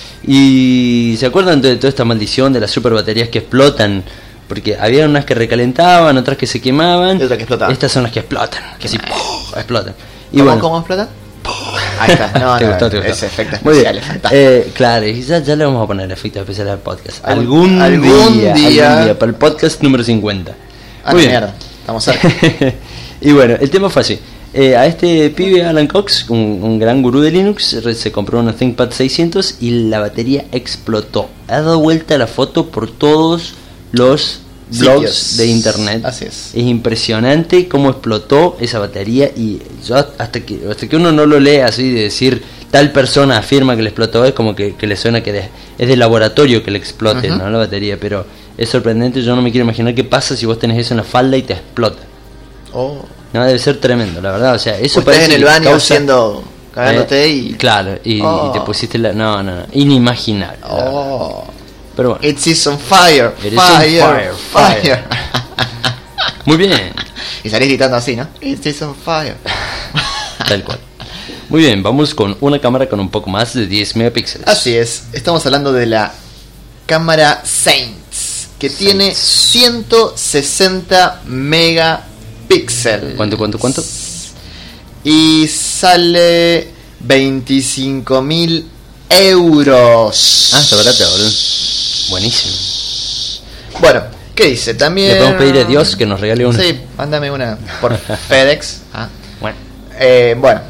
Speaker 1: Y ¿se acuerdan de toda esta maldición de las super baterías que explotan? Porque había unas que recalentaban, otras que se quemaban.
Speaker 2: Y otras que explotaban.
Speaker 1: Estas son las que explotan, que así ¡pum! Explotan. Y
Speaker 2: ¿Cómo,
Speaker 1: bueno,
Speaker 2: ¿Cómo explota? Ahí está, no,
Speaker 1: ¿Te
Speaker 2: no,
Speaker 1: gustó, te gustó?
Speaker 2: ese efecto
Speaker 1: Muy bien.
Speaker 2: especial es fantástico.
Speaker 1: Eh, claro, y ya, ya le vamos a poner efectos especiales al podcast.
Speaker 2: Algún-
Speaker 1: Algún,
Speaker 2: algún
Speaker 1: día,
Speaker 2: día.
Speaker 1: algún día, para el podcast número cincuenta.
Speaker 2: Ah,
Speaker 1: Muy
Speaker 2: no,
Speaker 1: bien.
Speaker 2: mierda, estamos cerca.
Speaker 1: Y bueno, el tema fue así. Eh, a este pibe Alan Cox, un, un gran gurú de Linux, re- se compró una ThinkPad seiscientos y la batería explotó. Ha dado vuelta la foto por todos los blogs
Speaker 2: Sitios.
Speaker 1: de internet.
Speaker 2: Así es.
Speaker 1: Es impresionante cómo explotó esa batería y yo hasta que hasta que uno no lo lee así de decir tal persona afirma que le explotó, es como que, que le suena que de- es de laboratorio que le explote,
Speaker 2: Ujú.
Speaker 1: ¿no? La batería, pero es sorprendente. Yo no me quiero imaginar qué pasa si vos tenés eso en la falda y te explota.
Speaker 2: Oh.
Speaker 1: No, debe ser tremendo, la verdad. O sea, eso
Speaker 2: O estás
Speaker 1: parece
Speaker 2: en el
Speaker 1: que
Speaker 2: baño
Speaker 1: causa-
Speaker 2: haciendo, cagándote
Speaker 1: eh,
Speaker 2: y...
Speaker 1: claro, y,
Speaker 2: Oh.
Speaker 1: y te pusiste la... No, no, no, inimaginable. la verdad.
Speaker 2: Oh.
Speaker 1: Pero bueno,
Speaker 2: It is on fire,
Speaker 1: It is on
Speaker 2: fire,
Speaker 1: fire,
Speaker 2: fire.
Speaker 1: muy bien.
Speaker 2: It Y salís gritando así, ¿no? It is on fire.
Speaker 1: Tal cual. Muy bien, vamos con una cámara con un poco más de diez megapíxeles.
Speaker 2: Así es, estamos hablando de la cámara Saints, que Saints. tiene ciento sesenta megapíxeles.
Speaker 1: ¿Cuánto, cuánto, cuánto?
Speaker 2: Y sale veinticinco mil euros.
Speaker 1: Ah, está barato, boludo. Buenísimo.
Speaker 2: Bueno, ¿qué dice? También...
Speaker 1: Le podemos pedir a Dios que nos regale una.
Speaker 2: Sí, mándame una por FedEx. Ah.
Speaker 1: Bueno.
Speaker 2: Eh, bueno.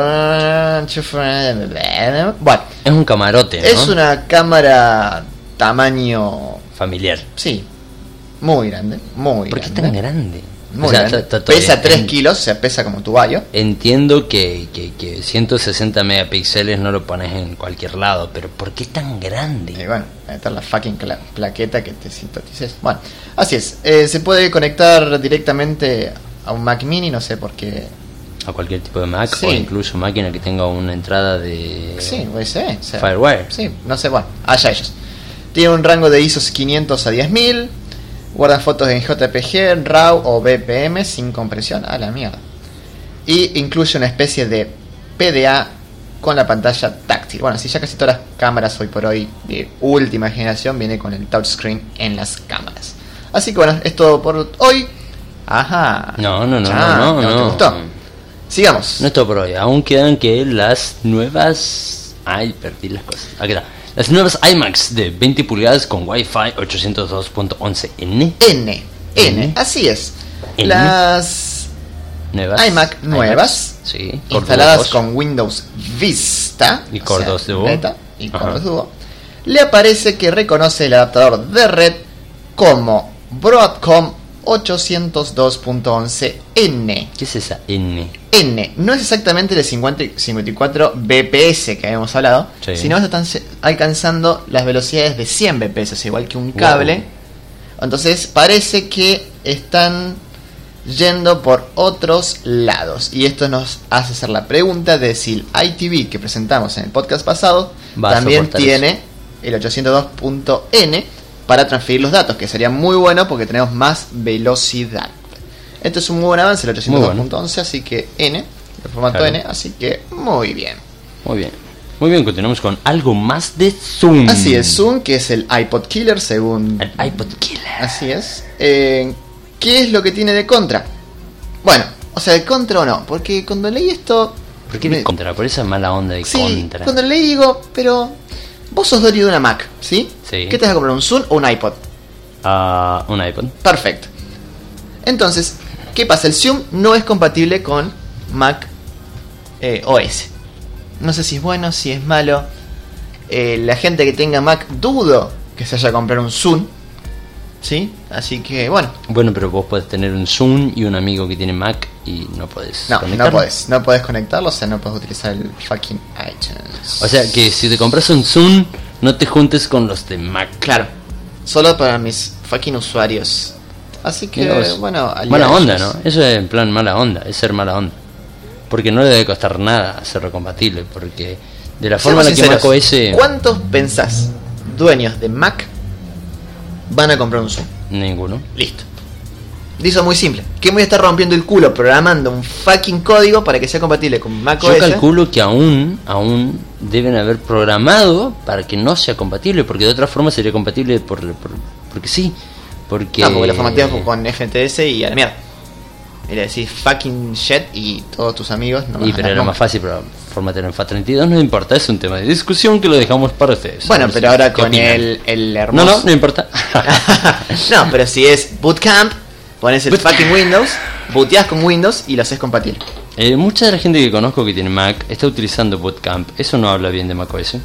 Speaker 2: Bueno.
Speaker 1: Es un camarote, ¿no?
Speaker 2: Es una cámara tamaño...
Speaker 1: familiar.
Speaker 2: Sí. Muy grande, muy
Speaker 1: ¿Por qué
Speaker 2: grande.
Speaker 1: tan grande?
Speaker 2: Muy
Speaker 1: o sea,
Speaker 2: grande.
Speaker 1: Está, está
Speaker 2: pesa tres kilos, o sea, pesa como tu bayo.
Speaker 1: Entiendo que, que, que ciento sesenta megapíxeles no lo pones en cualquier lado, pero ¿por qué tan grande?
Speaker 2: Y bueno, meter la fucking cla- plaqueta que te simpatices. Bueno, así es. Eh, se puede conectar directamente a un Mac Mini, no sé por qué.
Speaker 1: A cualquier tipo de Mac,
Speaker 2: Sí.
Speaker 1: o incluso máquina que tenga una entrada de
Speaker 2: Sí, puede ser. O sea,
Speaker 1: Firewire.
Speaker 2: Sí, no sé, bueno, allá ellos. Tiene un rango de I S O quinientos a diez mil. Guarda fotos en J P G, RAW o B P M sin compresión. A la mierda. Y incluye una especie de P D A con la pantalla táctil. Bueno, si ya casi todas las cámaras hoy por hoy de última generación viene con el touchscreen en las cámaras. Así que bueno, es todo por hoy. Ajá.
Speaker 1: No, no, no,
Speaker 2: Ya,
Speaker 1: no, no,
Speaker 2: ¿te
Speaker 1: no.
Speaker 2: gustó? Sigamos.
Speaker 1: No es todo por hoy. Aún quedan que las nuevas... Ay, perdí las cosas. Aquí está. Las nuevas iMacs de veinte pulgadas con Wi-Fi ochocientos dos punto once N.
Speaker 2: N. N. Así es.
Speaker 1: N.
Speaker 2: Las
Speaker 1: Nuevas.
Speaker 2: iMac nuevas.
Speaker 1: iMacs, sí. Core
Speaker 2: Instaladas
Speaker 1: dos.
Speaker 2: con Windows Vista.
Speaker 1: Y Core dos Duo.
Speaker 2: Beta y Core
Speaker 1: Ajá.
Speaker 2: dos Duo. Le aparece que reconoce el adaptador de red como Broadcom ochocientos dos punto once N.
Speaker 1: ¿Qué es esa N?
Speaker 2: N no es exactamente el cincuenta, cincuenta y cuatro B P S que habíamos hablado,
Speaker 1: Sí.
Speaker 2: sino están se- alcanzando las velocidades de cien B P S, igual que un cable.
Speaker 1: Wow.
Speaker 2: Entonces parece que están yendo por otros lados. Y esto nos hace hacer la pregunta de si el I T V que presentamos en el podcast pasado
Speaker 1: Va a
Speaker 2: también
Speaker 1: soportar
Speaker 2: tiene
Speaker 1: eso.
Speaker 2: el ochocientos dos punto N para transferir los datos, que sería muy bueno porque tenemos más velocidad. Esto es un muy buen avance, el ochocientos dos punto once, así que N, el formato
Speaker 1: Claro.
Speaker 2: N, así que muy bien.
Speaker 1: Muy bien. Muy bien, continuamos con algo más de Zoom.
Speaker 2: Así es, Zoom, que es el iPod Killer, según...
Speaker 1: El iPod Killer.
Speaker 2: Así es. Eh, ¿Qué es lo que tiene de contra? Bueno, o sea, de contra o no, porque cuando leí esto...
Speaker 1: ¿Por qué
Speaker 2: me-
Speaker 1: de contra? Por esa mala onda de
Speaker 2: Sí,
Speaker 1: contra.
Speaker 2: cuando leí digo, pero... Vos sos dueño de una Mac, ¿sí?
Speaker 1: Sí.
Speaker 2: ¿Qué te vas a comprar, un Zoom o un iPod?
Speaker 1: Ah, un iPod.
Speaker 2: Perfecto. Entonces, ¿qué pasa? El Zoom no es compatible con Mac eh, O S. No sé si es bueno, si es malo. Eh, la gente que tenga Mac dudo que se haya a comprar un Zoom. ¿Sí? Así que, bueno.
Speaker 1: Bueno, pero vos podés tener un Zoom y un amigo que tiene Mac y no podés
Speaker 2: No,
Speaker 1: conectarlo.
Speaker 2: no podés. No podés conectarlo, o sea, no podés utilizar el fucking iTunes.
Speaker 1: O sea que si te compras un Zoom, no te juntes con los de Mac.
Speaker 2: Claro. Solo para mis fucking usuarios. Así que,
Speaker 1: Mira vos.
Speaker 2: bueno, al
Speaker 1: Mala
Speaker 2: día de
Speaker 1: onda,
Speaker 2: ellos.
Speaker 1: ¿no? Eso es en plan mala onda, es ser mala onda. Porque no le debe costar nada hacerlo compatible, porque de la forma en la que
Speaker 2: Seamos
Speaker 1: Mac O
Speaker 2: sinceros,
Speaker 1: S...
Speaker 2: ¿cuántos pensás dueños de Mac van a comprar un Zoom?
Speaker 1: Ninguno.
Speaker 2: Listo. Dice muy simple. ¿Qué me voy a estar rompiendo el culo programando un fucking código para que sea compatible con Mac O
Speaker 1: Yo
Speaker 2: S?
Speaker 1: calculo que aún, aún deben haber programado para que no sea compatible, porque de otra forma sería compatible por, por- porque sí. Porque...
Speaker 2: No, porque lo formateas con F T S y a la mierda. Y le decís fucking shit y todos tus amigos no
Speaker 1: Y pero era más fácil pero formatear en F A T treinta y dos, no importa, es un tema de discusión que lo dejamos para ustedes.
Speaker 2: Bueno,
Speaker 1: A ver
Speaker 2: pero
Speaker 1: si-
Speaker 2: ahora
Speaker 1: ¿qué
Speaker 2: con
Speaker 1: opinan?
Speaker 2: el, el
Speaker 1: No,
Speaker 2: hermoso...
Speaker 1: no, no importa.
Speaker 2: No, pero si es Bootcamp, pones el
Speaker 1: Bootcamp.
Speaker 2: fucking Windows, booteás con Windows y lo haces compatible.
Speaker 1: Eh, mucha de la gente que conozco que tiene Mac está utilizando Bootcamp. Eso no habla bien de Mac O S.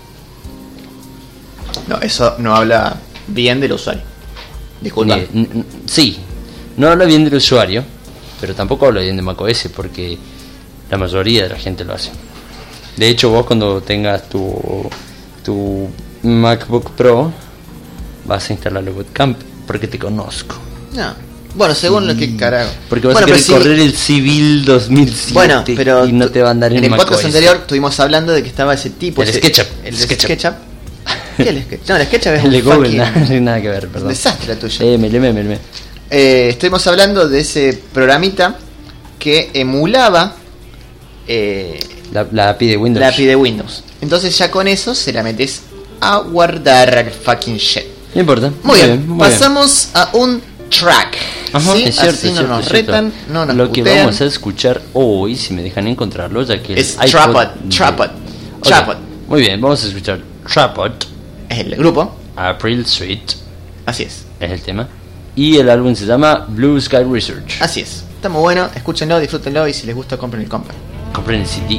Speaker 2: No, eso no habla bien del usuario. Disculpa.
Speaker 1: Ni- n- n- sí, no habla bien del usuario, pero tampoco habla bien de Mac O S porque la mayoría de la gente lo hace. De hecho, vos cuando tengas tu, tu MacBook Pro vas a instalarlo Bootcamp porque te conozco.
Speaker 2: No. Bueno, según lo que carajo.
Speaker 1: Porque vas
Speaker 2: Bueno,
Speaker 1: a querer
Speaker 2: pero si-
Speaker 1: correr el Civil dos mil siete
Speaker 2: Bueno, pero
Speaker 1: y no te va a andar en,
Speaker 2: en el
Speaker 1: Mac
Speaker 2: podcast
Speaker 1: O S.
Speaker 2: anterior estuvimos hablando de que estaba ese tipo.
Speaker 1: El
Speaker 2: ese-
Speaker 1: SketchUp.
Speaker 2: El
Speaker 1: SketchUp.
Speaker 2: SketchUp. ¿Qué es el SketchUp? No, el SketchUp es
Speaker 1: El de
Speaker 2: un
Speaker 1: Google,
Speaker 2: fucking
Speaker 1: nada, no tiene nada que ver, perdón.
Speaker 2: desastre tuyo.
Speaker 1: Eh, me le me, me le.
Speaker 2: Eh, estuvimos hablando de ese programita que emulaba eh,
Speaker 1: la, la A P I de Windows.
Speaker 2: La A P I de Windows. Entonces ya con eso se la metes a guardar al fucking shit.
Speaker 1: No importa.
Speaker 2: Muy, muy bien, bien muy pasamos bien. a un track.
Speaker 1: Ajá,
Speaker 2: ¿sí?
Speaker 1: es cierto,
Speaker 2: Así
Speaker 1: es
Speaker 2: no
Speaker 1: cierto,
Speaker 2: nos
Speaker 1: es
Speaker 2: retan,
Speaker 1: cierto.
Speaker 2: no nos
Speaker 1: Lo que
Speaker 2: putean.
Speaker 1: vamos a escuchar hoy, si me dejan encontrarlo, ya que
Speaker 2: es Trapod, Trapod, Trapod.
Speaker 1: Muy bien, vamos a escuchar Trapod.
Speaker 2: Es el grupo.
Speaker 1: April Sweet.
Speaker 2: Así es.
Speaker 1: Es el tema. Y el álbum se llama Blue Sky Research.
Speaker 2: Así es. Está muy bueno, escúchenlo, disfrútenlo y si les gusta compren el compa.
Speaker 1: Compren el C D.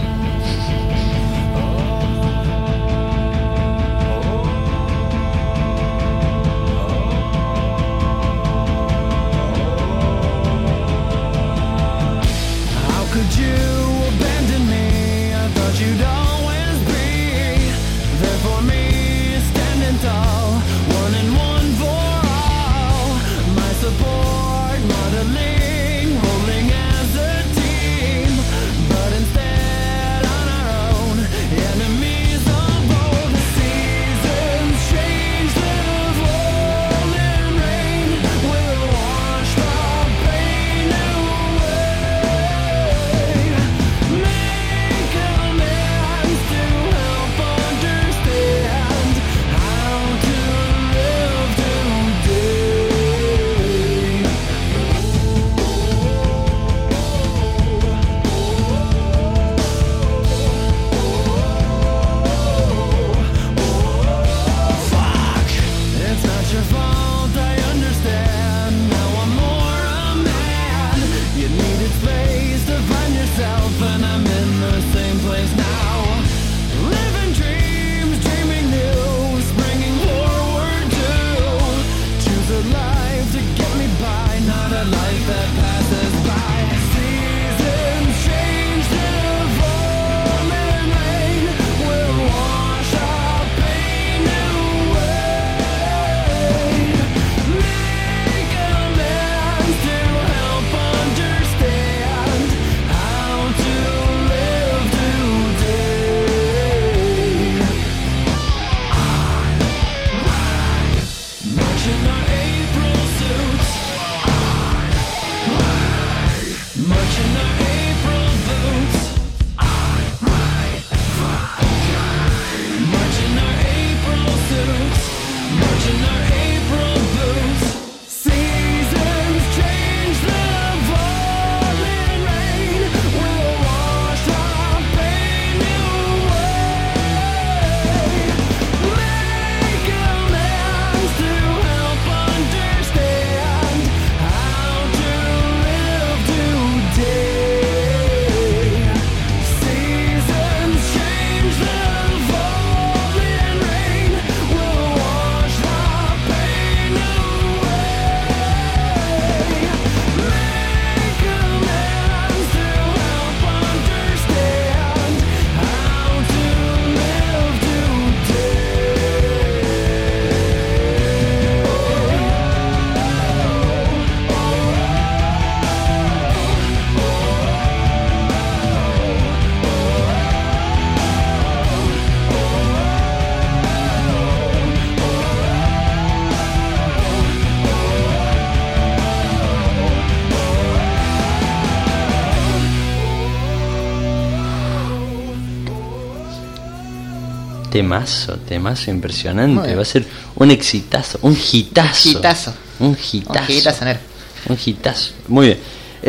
Speaker 1: Temazo, temazo impresionante. Va a ser un exitazo, un hitazo.
Speaker 2: Un hitazo.
Speaker 1: Un hitazo.
Speaker 2: Un hitazo, Ner.
Speaker 1: Un hitazo. Muy bien.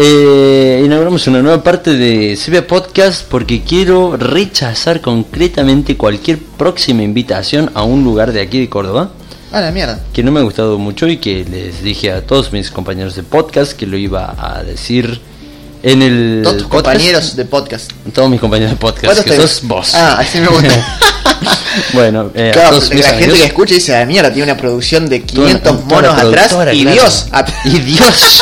Speaker 1: Eh, inauguramos una nueva parte de Sepia Podcast porque quiero rechazar concretamente cualquier próxima invitación a un lugar de aquí de Córdoba.
Speaker 2: A la mierda.
Speaker 1: Que no me ha gustado mucho y que les dije a todos mis compañeros de podcast que lo iba a decir en el
Speaker 2: Todos tus
Speaker 1: podcast.
Speaker 2: compañeros de podcast.
Speaker 1: Todos mis compañeros de podcast, que sos vos.
Speaker 2: Ah, así me gusta.
Speaker 1: Bueno, eh,
Speaker 2: claro,
Speaker 1: a todos
Speaker 2: la
Speaker 1: mis
Speaker 2: gente
Speaker 1: amigos,
Speaker 2: que escucha dice, ah, mierda, tiene una producción de quinientos
Speaker 1: toda- toda la
Speaker 2: monos atrás
Speaker 1: productora,
Speaker 2: y
Speaker 1: claro.
Speaker 2: Dios atrás.
Speaker 1: Y Dios.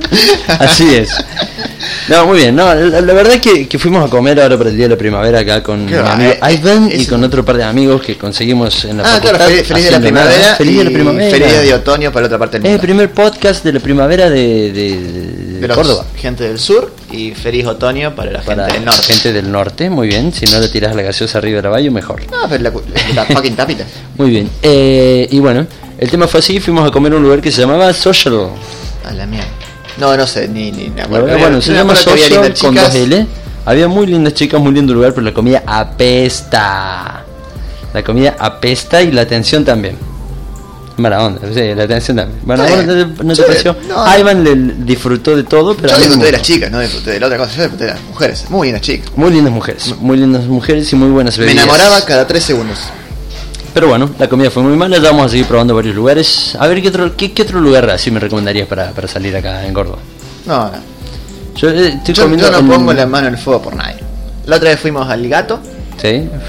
Speaker 1: Así es. No, muy bien. No, la, la verdad es que, que fuimos a comer ahora para el día de la primavera acá con mi
Speaker 2: Claro,
Speaker 1: amigo
Speaker 2: eh,
Speaker 1: Ivan
Speaker 2: eh,
Speaker 1: y
Speaker 2: eso.
Speaker 1: con otro par de amigos que conseguimos en la
Speaker 2: Ah,
Speaker 1: facultad.
Speaker 2: claro, feliz, feliz de la
Speaker 1: haciendo nada.
Speaker 2: primavera.
Speaker 1: Feliz de la
Speaker 2: y
Speaker 1: primavera.
Speaker 2: Feliz día de otoño para la otra parte del
Speaker 1: Es el
Speaker 2: mundo.
Speaker 1: primer podcast de la primavera de, de, de
Speaker 2: de los
Speaker 1: Córdoba.
Speaker 2: gente del sur y feliz otoño para la
Speaker 1: Para
Speaker 2: gente del norte.
Speaker 1: gente del norte, muy bien. Si no le tiras la gaseosa arriba de la valla, mejor.
Speaker 2: No, pero la, la fucking tapita.
Speaker 1: Muy bien. Eh, y bueno, el tema fue así. Fuimos a comer a un lugar que se llamaba Social.
Speaker 2: A la mierda. No, no sé, ni... ni
Speaker 1: bueno, bueno, bueno se llama Social con dos L. Había muy lindas chicas, muy lindo lugar, pero la comida apesta. La comida apesta y la atención también. Mala onda, sí, la atención también. Bueno, sí, ¿no, te, no sí, te pareció? No, no. Ivan le disfrutó de todo, pero...
Speaker 2: Yo disfruté de las chicas, no disfruté de la otra cosa, yo disfruté de las mujeres, muy lindas chicas.
Speaker 1: Muy lindas mujeres, muy lindas mujeres y muy buenas bebidas.
Speaker 2: Me enamoraba cada tres segundos.
Speaker 1: Pero bueno, la comida fue muy mala, ya vamos a seguir probando varios lugares. A ver, ¿qué otro, qué, qué otro lugar así me recomendarías para, para salir acá en Córdoba?
Speaker 2: No, no.
Speaker 1: Yo, eh, estoy
Speaker 2: yo,
Speaker 1: comiendo
Speaker 2: yo no
Speaker 1: en...
Speaker 2: pongo la mano en el fuego por nadie. La otra vez fuimos al Gato.
Speaker 1: Sí.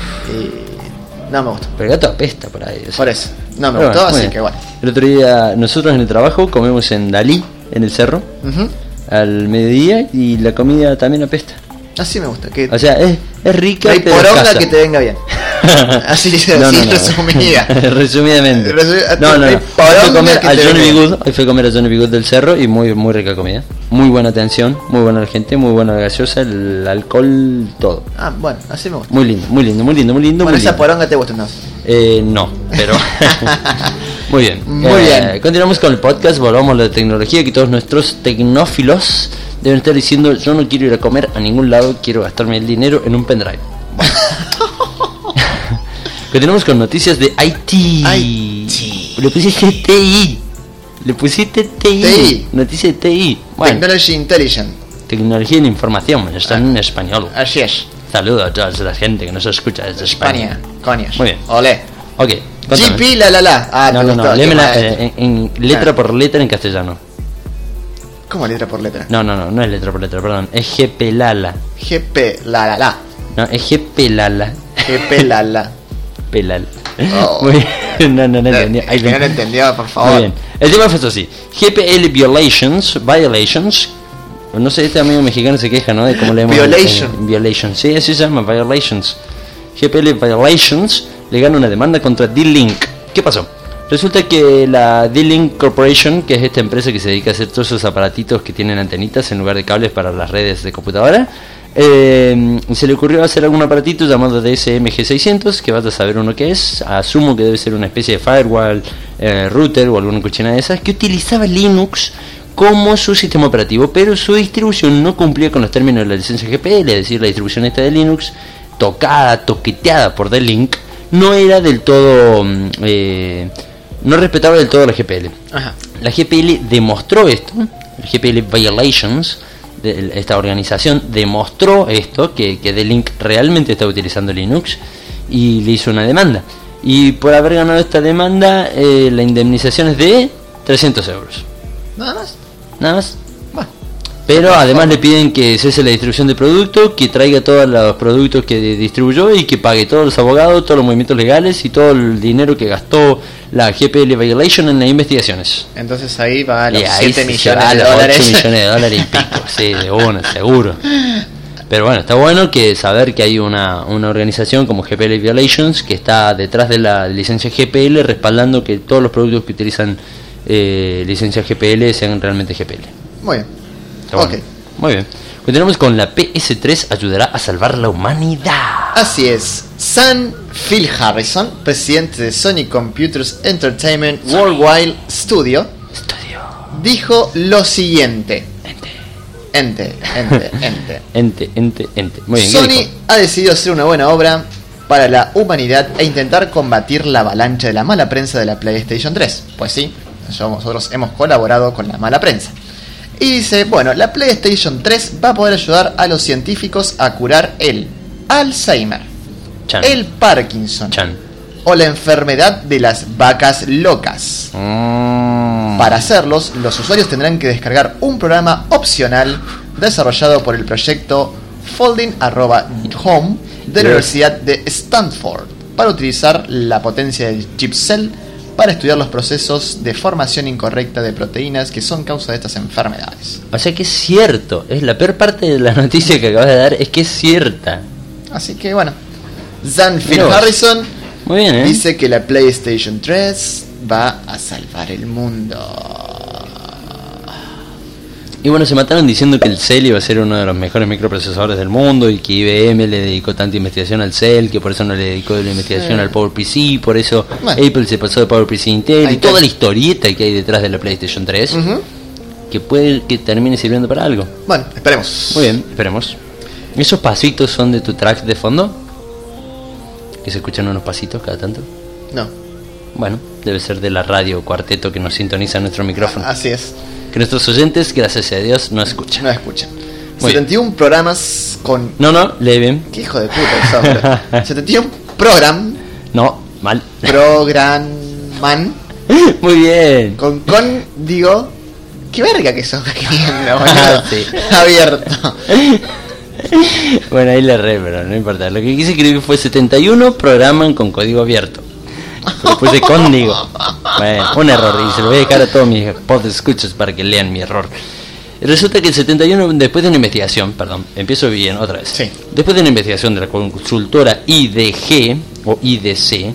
Speaker 2: Y no me gustó.
Speaker 1: Pero el Gato apesta por ahí. O sea.
Speaker 2: Por eso. No me Pero gustó, bueno, así que bueno.
Speaker 1: El otro día nosotros en el trabajo comemos en Dalí, en el cerro, uh-huh. al mediodía, y la comida también apesta.
Speaker 2: Así me gusta. Que...
Speaker 1: O sea, es, es rica.
Speaker 2: No hay poronga que te venga bien. Así se no, no, no. resumida.
Speaker 1: Resumidamente. No, no, no. Hoy fui a comer a Johnny B. Good, hoy fui a comer a Johnny B. Good del cerro y muy muy rica comida. Muy buena atención, muy buena la gente, muy buena la gaseosa, el alcohol, todo.
Speaker 2: Ah, bueno, así me gusta.
Speaker 1: Muy lindo, muy lindo, muy lindo, muy lindo.
Speaker 2: Bueno,
Speaker 1: muy
Speaker 2: esa
Speaker 1: lindo.
Speaker 2: poronga te gusta, ¿no?
Speaker 1: Eh, no, pero muy bien.
Speaker 2: Muy
Speaker 1: eh,
Speaker 2: bien.
Speaker 1: Continuamos con el podcast, volvamos a la tecnología, que todos nuestros tecnófilos deben estar diciendo: yo no quiero ir a comer a ningún lado, quiero gastarme el dinero en un pendrive. Bueno. Continuamos con noticias de I T.
Speaker 2: I T.
Speaker 1: Le pusiste T I. Le pusiste T I.
Speaker 2: T I.
Speaker 1: Noticia de T I. Bueno.
Speaker 2: Technology Intelligence.
Speaker 1: Tecnología y la información. Está ah. en español.
Speaker 2: Así es.
Speaker 1: Saludos a toda la gente que nos escucha desde España.
Speaker 2: España. Coñas.
Speaker 1: Muy bien.
Speaker 2: Olé.
Speaker 1: Ok.
Speaker 2: G P la la la. Ah,
Speaker 1: no, no, no. Léemela eh, en, en letra ah. por letra en castellano.
Speaker 2: ¿Cómo letra por letra?
Speaker 1: No, no, no. No es letra por letra, perdón. Es G P la la.
Speaker 2: G P la la la.
Speaker 1: No, es G P la la.
Speaker 2: G P la la.
Speaker 1: Pelal.
Speaker 2: Oh.
Speaker 1: Muy bien. No, no, no entendía.
Speaker 2: Ay, no lo entendió, por favor.
Speaker 1: Muy bien. El tema fue así: G P L violations, violations. No sé, este amigo mexicano se queja, ¿no? De cómo leemos.
Speaker 2: Violation.
Speaker 1: Eh, violation. Sí, así se llama, violations. G P L violations le gana una demanda contra D-Link. ¿Qué pasó? Resulta que la D-Link Corporation, que es esta empresa que se dedica a hacer todos esos aparatitos que tienen antenitas en lugar de cables para las redes de computadora, Eh, se le ocurrió hacer algún aparatito llamado D S M G seiscientos, que vas a saber uno que es. Asumo que debe ser una especie de firewall, eh, router o alguna cochina de esas, que utilizaba Linux como su sistema operativo, pero su distribución no cumplía con los términos de la licencia G P L, es decir, la distribución esta de Linux, tocada, toqueteada por D-Link, no era del todo, eh, no respetaba del todo la G P L.
Speaker 2: Ajá.
Speaker 1: La G P L demostró esto, el G P L Violations, de esta organización demostró esto, que, que D-Link realmente está utilizando Linux, y le hizo una demanda. Y por haber ganado esta demanda, eh, la indemnización es de trescientos euros.
Speaker 2: Nada más.
Speaker 1: Nada más.
Speaker 2: Bueno.
Speaker 1: Pero además le piden que cese la distribución de productos, que traiga todos los productos que distribuyó y que pague todos los abogados, todos los movimientos legales y todo el dinero que gastó la G P L Violation en las investigaciones.
Speaker 2: Entonces ahí va a los siete millones
Speaker 1: a
Speaker 2: de
Speaker 1: los
Speaker 2: dólares.
Speaker 1: ocho millones de dólares y pico, sí, de uno, seguro. Pero bueno, está bueno que saber que hay una, una organización como G P L Violations que está detrás de la licencia G P L, respaldando que todos los productos que utilizan eh, licencia G P L sean realmente G P L.
Speaker 2: Muy bien.
Speaker 1: Bueno. Okay. Muy bien. Continuamos con la P S tres ayudará a salvar la humanidad.
Speaker 2: Así es. Sam Phil Harrison, presidente de Sony Computers Entertainment Worldwide Studio,
Speaker 1: Studio,
Speaker 2: dijo lo siguiente. Ente, ente, ente.
Speaker 1: Ente, ente, ente. Muy bien.
Speaker 2: Sony ha decidido hacer una buena obra para la humanidad e intentar combatir la avalancha de la mala prensa de la PlayStation tres. Pues sí, nosotros hemos colaborado con la mala prensa. Y dice, bueno, la PlayStation tres va a poder ayudar a los científicos a curar el Alzheimer,
Speaker 1: Chan.
Speaker 2: el Parkinson
Speaker 1: Chan.
Speaker 2: o la enfermedad de las vacas locas.
Speaker 1: Mm.
Speaker 2: Para hacerlos, los usuarios tendrán que descargar un programa opcional desarrollado por el proyecto Folding Home de la Universidad de Stanford para utilizar la potencia del chip Cell para estudiar los procesos de formación incorrecta de proteínas que son causa de estas enfermedades.
Speaker 1: O sea que es cierto, es la peor parte de la noticia que acabas de dar, es que es cierta.
Speaker 2: Así que bueno, Sam Phil Harrison
Speaker 1: muy bien, ¿eh?
Speaker 2: dice que la PlayStation tres va a salvar el mundo.
Speaker 1: Y bueno, se mataron diciendo que el Cell iba a ser uno de los mejores microprocesadores del mundo y que I B M le dedicó tanta investigación al Cell, que por eso no le dedicó la investigación sí. al PowerPC, por eso bueno. Apple se pasó de PowerPC a Intel, ahí y está. Toda la historieta que hay detrás de la PlayStation tres. Uh-huh. que puede que termine sirviendo para algo.
Speaker 2: Bueno, esperemos.
Speaker 1: Muy bien, esperemos. ¿Esos pasitos son de tu track de fondo? ¿Que se escuchan unos pasitos cada tanto?
Speaker 2: No.
Speaker 1: Bueno, debe ser de la radio cuarteto que nos sintoniza nuestro micrófono.
Speaker 2: Así es.
Speaker 1: Que nuestros oyentes, gracias a Dios, no escuchan.
Speaker 2: No escuchan.
Speaker 1: Muy
Speaker 2: setenta y uno programas con...
Speaker 1: No, no, lee bien.
Speaker 2: Qué hijo de puta eso, hombre. setenta y uno program...
Speaker 1: No, mal.
Speaker 2: Programan...
Speaker 1: Muy bien.
Speaker 2: Con, con, digo... Qué verga que sos, que bien,
Speaker 1: Ah, sí.
Speaker 2: abierto.
Speaker 1: Bueno, ahí le erré, pero no importa. Lo que quise escribir fue setenta y uno programan con código abierto. Lo puse con digo. Bueno, un error. Y se lo voy a dejar a todos mis podescuchos para que lean mi error. Resulta que el setenta y uno, después de una investigación, perdón, empiezo bien otra vez.
Speaker 2: Sí.
Speaker 1: Después de una investigación de la consultora I D G o I D C,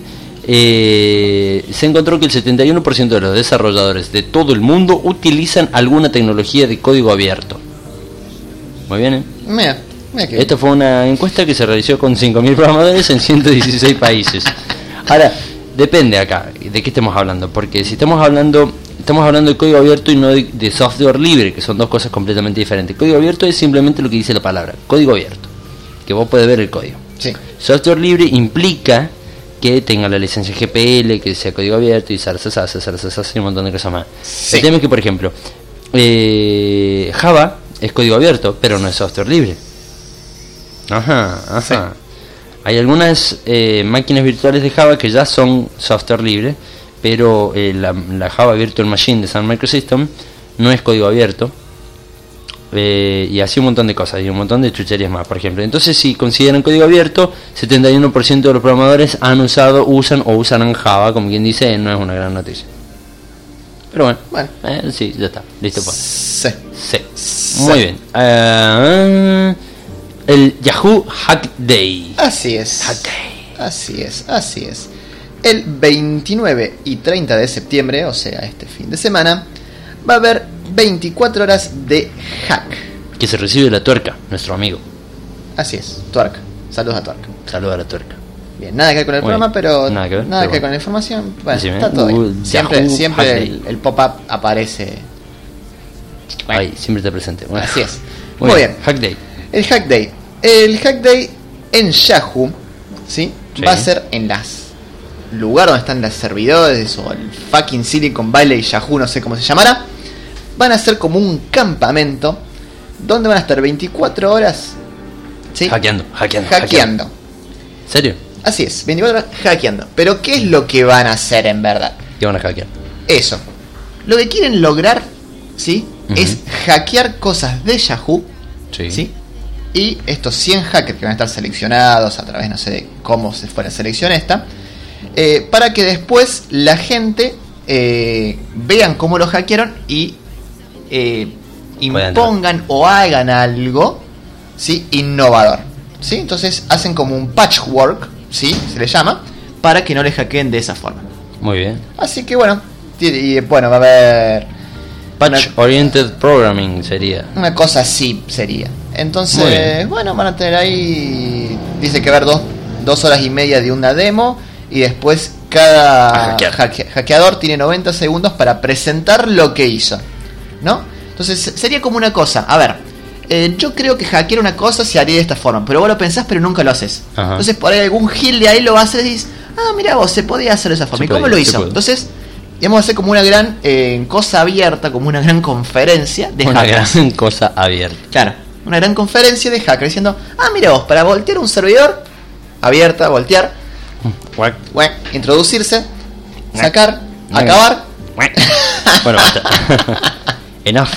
Speaker 1: eh, se encontró que el setenta y uno por ciento de los desarrolladores de todo el mundo utilizan alguna tecnología de código abierto. Muy bien, ¿eh?
Speaker 2: Mira, mira que...
Speaker 1: Esta fue una encuesta que se realizó con cinco mil programadores en ciento dieciséis países. Ahora, depende acá de qué estemos hablando, porque si estamos hablando estamos hablando de código abierto y no de, de software libre, que son dos cosas completamente diferentes. Código abierto es simplemente lo que dice la palabra, código abierto, que vos podés ver el código.
Speaker 2: Sí.
Speaker 1: Software libre implica que tenga la licencia G P L, que sea código abierto y zarzas, zarzas y un montón de cosas más.
Speaker 2: Sí.
Speaker 1: El tema es que, por ejemplo, eh, Java es código abierto, pero no es software libre. Ajá, ajá. Sí. Hay algunas eh, máquinas virtuales de Java que ya son software libre, pero eh, la, la Java Virtual Machine de Sun Microsystem no es código abierto. Eh, y así un montón de cosas y un montón de chucherías más, por ejemplo. Entonces, si consideran código abierto, setenta y uno por ciento de los programadores han usado, usan o usarán Java, como quien dice, no es una gran noticia. Pero bueno,
Speaker 2: bueno.
Speaker 1: Eh, sí, ya está, listo pues.
Speaker 2: Sí.
Speaker 1: Sí.
Speaker 2: Sí.
Speaker 1: Muy bien. Uh, el Yahoo Hack Day.
Speaker 2: Así es.
Speaker 1: Hack Day.
Speaker 2: Así es, así es. El veintinueve y treinta de septiembre, o sea, este fin de semana, va a haber veinticuatro horas de hack.
Speaker 1: Que se recibe la tuerca, nuestro amigo.
Speaker 2: Así es, Tuerca. Saludos a Tuerca.
Speaker 1: Saludos a la tuerca.
Speaker 2: Bien, nada que ver con el
Speaker 1: Bueno,
Speaker 2: programa, pero
Speaker 1: nada que ver,
Speaker 2: nada
Speaker 1: pero
Speaker 2: que ver
Speaker 1: bueno.
Speaker 2: con la información. Bueno,
Speaker 1: Decime,
Speaker 2: está todo
Speaker 1: Google,
Speaker 2: bien. Siempre,
Speaker 1: Yahoo,
Speaker 2: siempre
Speaker 1: Hack
Speaker 2: el,
Speaker 1: Day.
Speaker 2: el pop-up aparece. Bueno,
Speaker 1: Ahí, siempre está presente. Bueno.
Speaker 2: así es.
Speaker 1: Muy,
Speaker 2: Muy
Speaker 1: bien.
Speaker 2: bien.
Speaker 1: Hack Day.
Speaker 2: El Hack Day. El Hack Day en Yahoo, ¿sí?
Speaker 1: Sí.
Speaker 2: Va a ser en las lugar donde están los servidores o el fucking Silicon Valley, Yahoo, no sé cómo se llamará. Van a ser como un campamento donde van a estar veinticuatro horas, ¿sí?
Speaker 1: Hackeando, hackeando.
Speaker 2: Hackeando.
Speaker 1: ¿Serio?
Speaker 2: Así es, veinticuatro horas hackeando. Pero ¿qué es lo que van a hacer en verdad?
Speaker 1: ¿Qué van a hackear?
Speaker 2: Eso. Lo que quieren lograr, ¿sí?
Speaker 1: Ujú.
Speaker 2: Es hackear cosas de Yahoo,
Speaker 1: Sí.
Speaker 2: ¿sí? Y estos cien hackers que van a estar seleccionados a través, no sé de cómo se fue la selección esta, eh, para que después la gente eh, vean cómo lo hackearon y eh, impongan o hagan algo, ¿sí? Innovador, ¿sí? Entonces hacen como un patchwork, ¿sí? Se le llama, para que no les hackeen de esa forma.
Speaker 1: Muy bien.
Speaker 2: Así que bueno, tiene- y bueno, va a haber
Speaker 1: Patch Oriented Programming sería.
Speaker 2: una cosa así sería.
Speaker 1: Muy
Speaker 2: Entonces,
Speaker 1: bien.
Speaker 2: bueno, van a tener ahí, dice que va a haber dos, dos horas y media de una demo y después
Speaker 1: A
Speaker 2: cada
Speaker 1: hackear.
Speaker 2: hacke- hackeador tiene noventa segundos para presentar lo que hizo, ¿no? Entonces sería como una cosa, a ver, eh, yo creo que hackear una cosa se haría de esta forma, pero vos lo pensás pero nunca lo haces.
Speaker 1: Ajá.
Speaker 2: Entonces por ahí algún gil de ahí lo va a hacer y dices, ah, mira vos, se podía hacer de esa forma.
Speaker 1: Se
Speaker 2: ¿Y cómo
Speaker 1: podía,
Speaker 2: lo
Speaker 1: se
Speaker 2: hizo?
Speaker 1: puede.
Speaker 2: Entonces, vamos a hacer como una gran eh, cosa abierta, como una gran conferencia de
Speaker 1: Una
Speaker 2: hackers.
Speaker 1: gran cosa abierta.
Speaker 2: Claro, una gran conferencia de hackers diciendo, ah, mira vos, para voltear un servidor, abierta, voltear,
Speaker 1: Guac,
Speaker 2: bueno, introducirse, sacar,
Speaker 1: Guac.
Speaker 2: acabar.
Speaker 1: guac. Bueno, basta. Enough.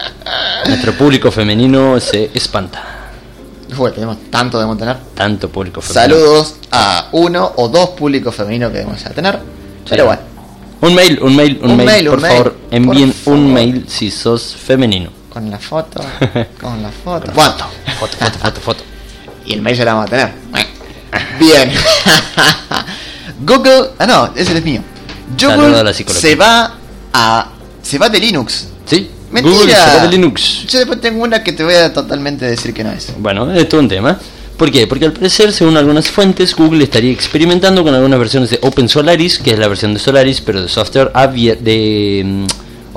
Speaker 1: Nuestro público femenino se espanta.
Speaker 2: Bueno, tenemos tanto debemos tener.
Speaker 1: Tanto público femenino.
Speaker 2: Saludos a uno o dos públicos femeninos que debemos ya tener. Pero bueno,
Speaker 1: Un mail, un mail, un,
Speaker 2: Un
Speaker 1: mail,
Speaker 2: mail, un
Speaker 1: por
Speaker 2: mail,
Speaker 1: favor, envíen
Speaker 2: por
Speaker 1: un
Speaker 2: favor.
Speaker 1: mail si sos femenino.
Speaker 2: con la foto, con la foto.
Speaker 1: Con
Speaker 2: Bueno,
Speaker 1: Foto, foto, foto, foto.
Speaker 2: y el mail ya la vamos a tener. Bien. Google, ah no, ese es mío.
Speaker 1: Saludo a la
Speaker 2: Google
Speaker 1: psicología.
Speaker 2: se va a se va de Linux.
Speaker 1: ¿Sí?
Speaker 2: Mentira.
Speaker 1: Google se va de Linux.
Speaker 2: Yo después tengo una que te voy a totalmente decir que no es.
Speaker 1: Bueno, es todo un tema. ¿Por qué? Porque al parecer, según algunas fuentes, Google estaría experimentando con algunas versiones de Open Solaris, que es la versión de Solaris, pero de software abierto, de mm,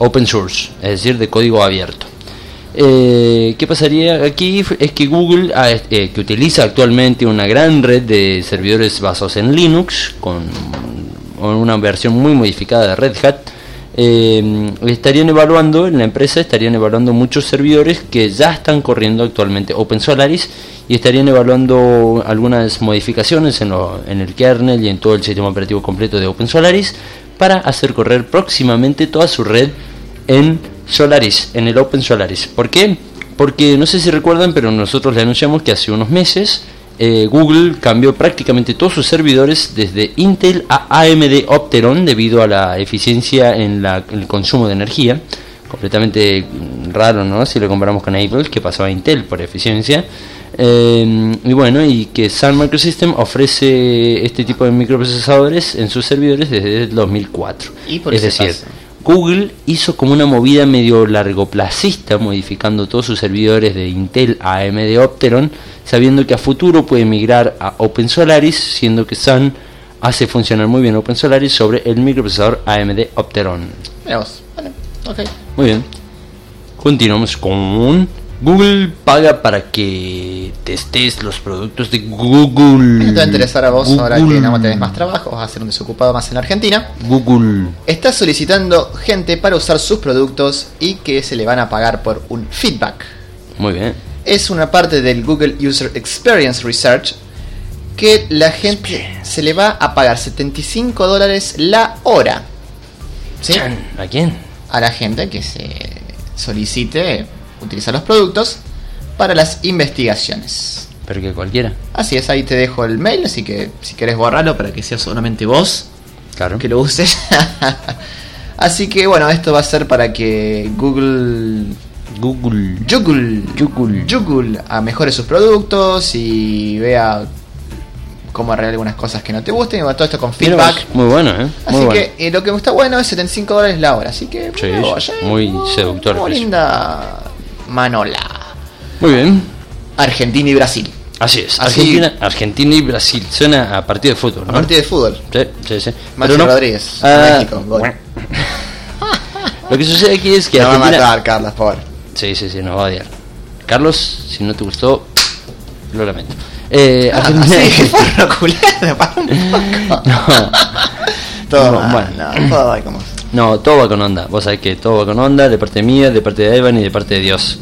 Speaker 1: open source, es decir, de código abierto. Eh, ¿Qué pasaría aquí? Es que Google, eh, que utiliza actualmente una gran red de servidores basados en Linux, con una versión muy modificada de Red Hat, eh, estarían evaluando, en la empresa estarían evaluando muchos servidores que ya están corriendo actualmente OpenSolaris, y estarían evaluando algunas modificaciones en, lo, en el kernel y en todo el sistema operativo completo de OpenSolaris para hacer correr próximamente toda su red en Solaris, en el OpenSolaris. ¿Por qué? Porque no sé si recuerdan, pero nosotros le anunciamos que hace unos meses eh, Google cambió prácticamente todos sus servidores desde Intel a A M D Opteron debido a la eficiencia en, la, en el consumo de energía. Completamente raro, ¿no? Si lo comparamos con Apple, que pasaba a Intel por eficiencia. Eh, y bueno, y que Sun Microsystems ofrece este tipo de microprocesadores en sus servidores desde el dos mil cuatro.
Speaker 2: ¿Y por
Speaker 1: es
Speaker 2: qué
Speaker 1: decir,
Speaker 2: pasa?
Speaker 1: Google hizo como una movida medio largoplacista, modificando todos sus servidores de Intel a A M D Opteron, sabiendo que a futuro puede migrar a OpenSolaris, siendo que Sun hace funcionar muy bien OpenSolaris sobre el microprocesador A M D Opteron.
Speaker 2: Veamos. Vale, ok.
Speaker 1: Muy bien. Continuamos con Google paga para que testes los productos de Google.
Speaker 2: Esto te va a interesar a vos
Speaker 1: Google.
Speaker 2: Ahora que no tenés más trabajo, vas a ser un desocupado más en la Argentina.
Speaker 1: Google
Speaker 2: Está solicitando gente para usar sus productos y que se le van a pagar por un feedback.
Speaker 1: Muy bien.
Speaker 2: Es una parte del Google User Experience Research que la gente se le va a pagar setenta y cinco dólares la hora. ¿Sí?
Speaker 1: ¿A quién?
Speaker 2: A la gente que se solicite utilizar los productos para las investigaciones.
Speaker 1: Pero que cualquiera.
Speaker 2: Así es, ahí te dejo el mail, así que si querés borrarlo para que sea solamente vos
Speaker 1: Claro.
Speaker 2: que lo uses. Así que bueno, esto va a ser para que Google
Speaker 1: Google
Speaker 2: Google
Speaker 1: Google
Speaker 2: Google a mejore sus productos y vea cómo arreglar algunas cosas que no te gusten, y va todo esto con feedback.
Speaker 1: Muy bueno, ¿eh? Muy
Speaker 2: Así
Speaker 1: bueno.
Speaker 2: que eh, lo que me está bueno es setenta y cinco dólares la hora, así que
Speaker 1: Sí,
Speaker 2: bueno,
Speaker 1: sí,
Speaker 2: ya,
Speaker 1: muy
Speaker 2: oh,
Speaker 1: seductor el
Speaker 2: muy
Speaker 1: precio.
Speaker 2: linda manola.
Speaker 1: Muy bien.
Speaker 2: Argentina y Brasil.
Speaker 1: Así es.
Speaker 2: Así-
Speaker 1: Argentina, Argentina y Brasil. Suena a partido de fútbol,
Speaker 2: A
Speaker 1: ¿no?
Speaker 2: partido de fútbol.
Speaker 1: Sí, sí, sí.
Speaker 2: Maxi
Speaker 1: Pero no.
Speaker 2: Rodríguez,
Speaker 1: Ah,
Speaker 2: México, gol.
Speaker 1: Lo que sucede aquí es que
Speaker 2: Te va a
Speaker 1: Argentina...
Speaker 2: matar, Carlos, pobre.
Speaker 1: Sí, sí, sí, nos va a odiar. Carlos, si no te gustó, lo lamento. Eh,
Speaker 2: Ah,
Speaker 1: Argentina...
Speaker 2: así, forro culiado, para un poco.
Speaker 1: No.
Speaker 2: Todo
Speaker 1: No,
Speaker 2: mal,
Speaker 1: bueno.
Speaker 2: no, todo va como...
Speaker 1: No, todo va con onda. Vos sabés que todo va con onda, de parte mía, de parte de Ivan y de parte de Dios.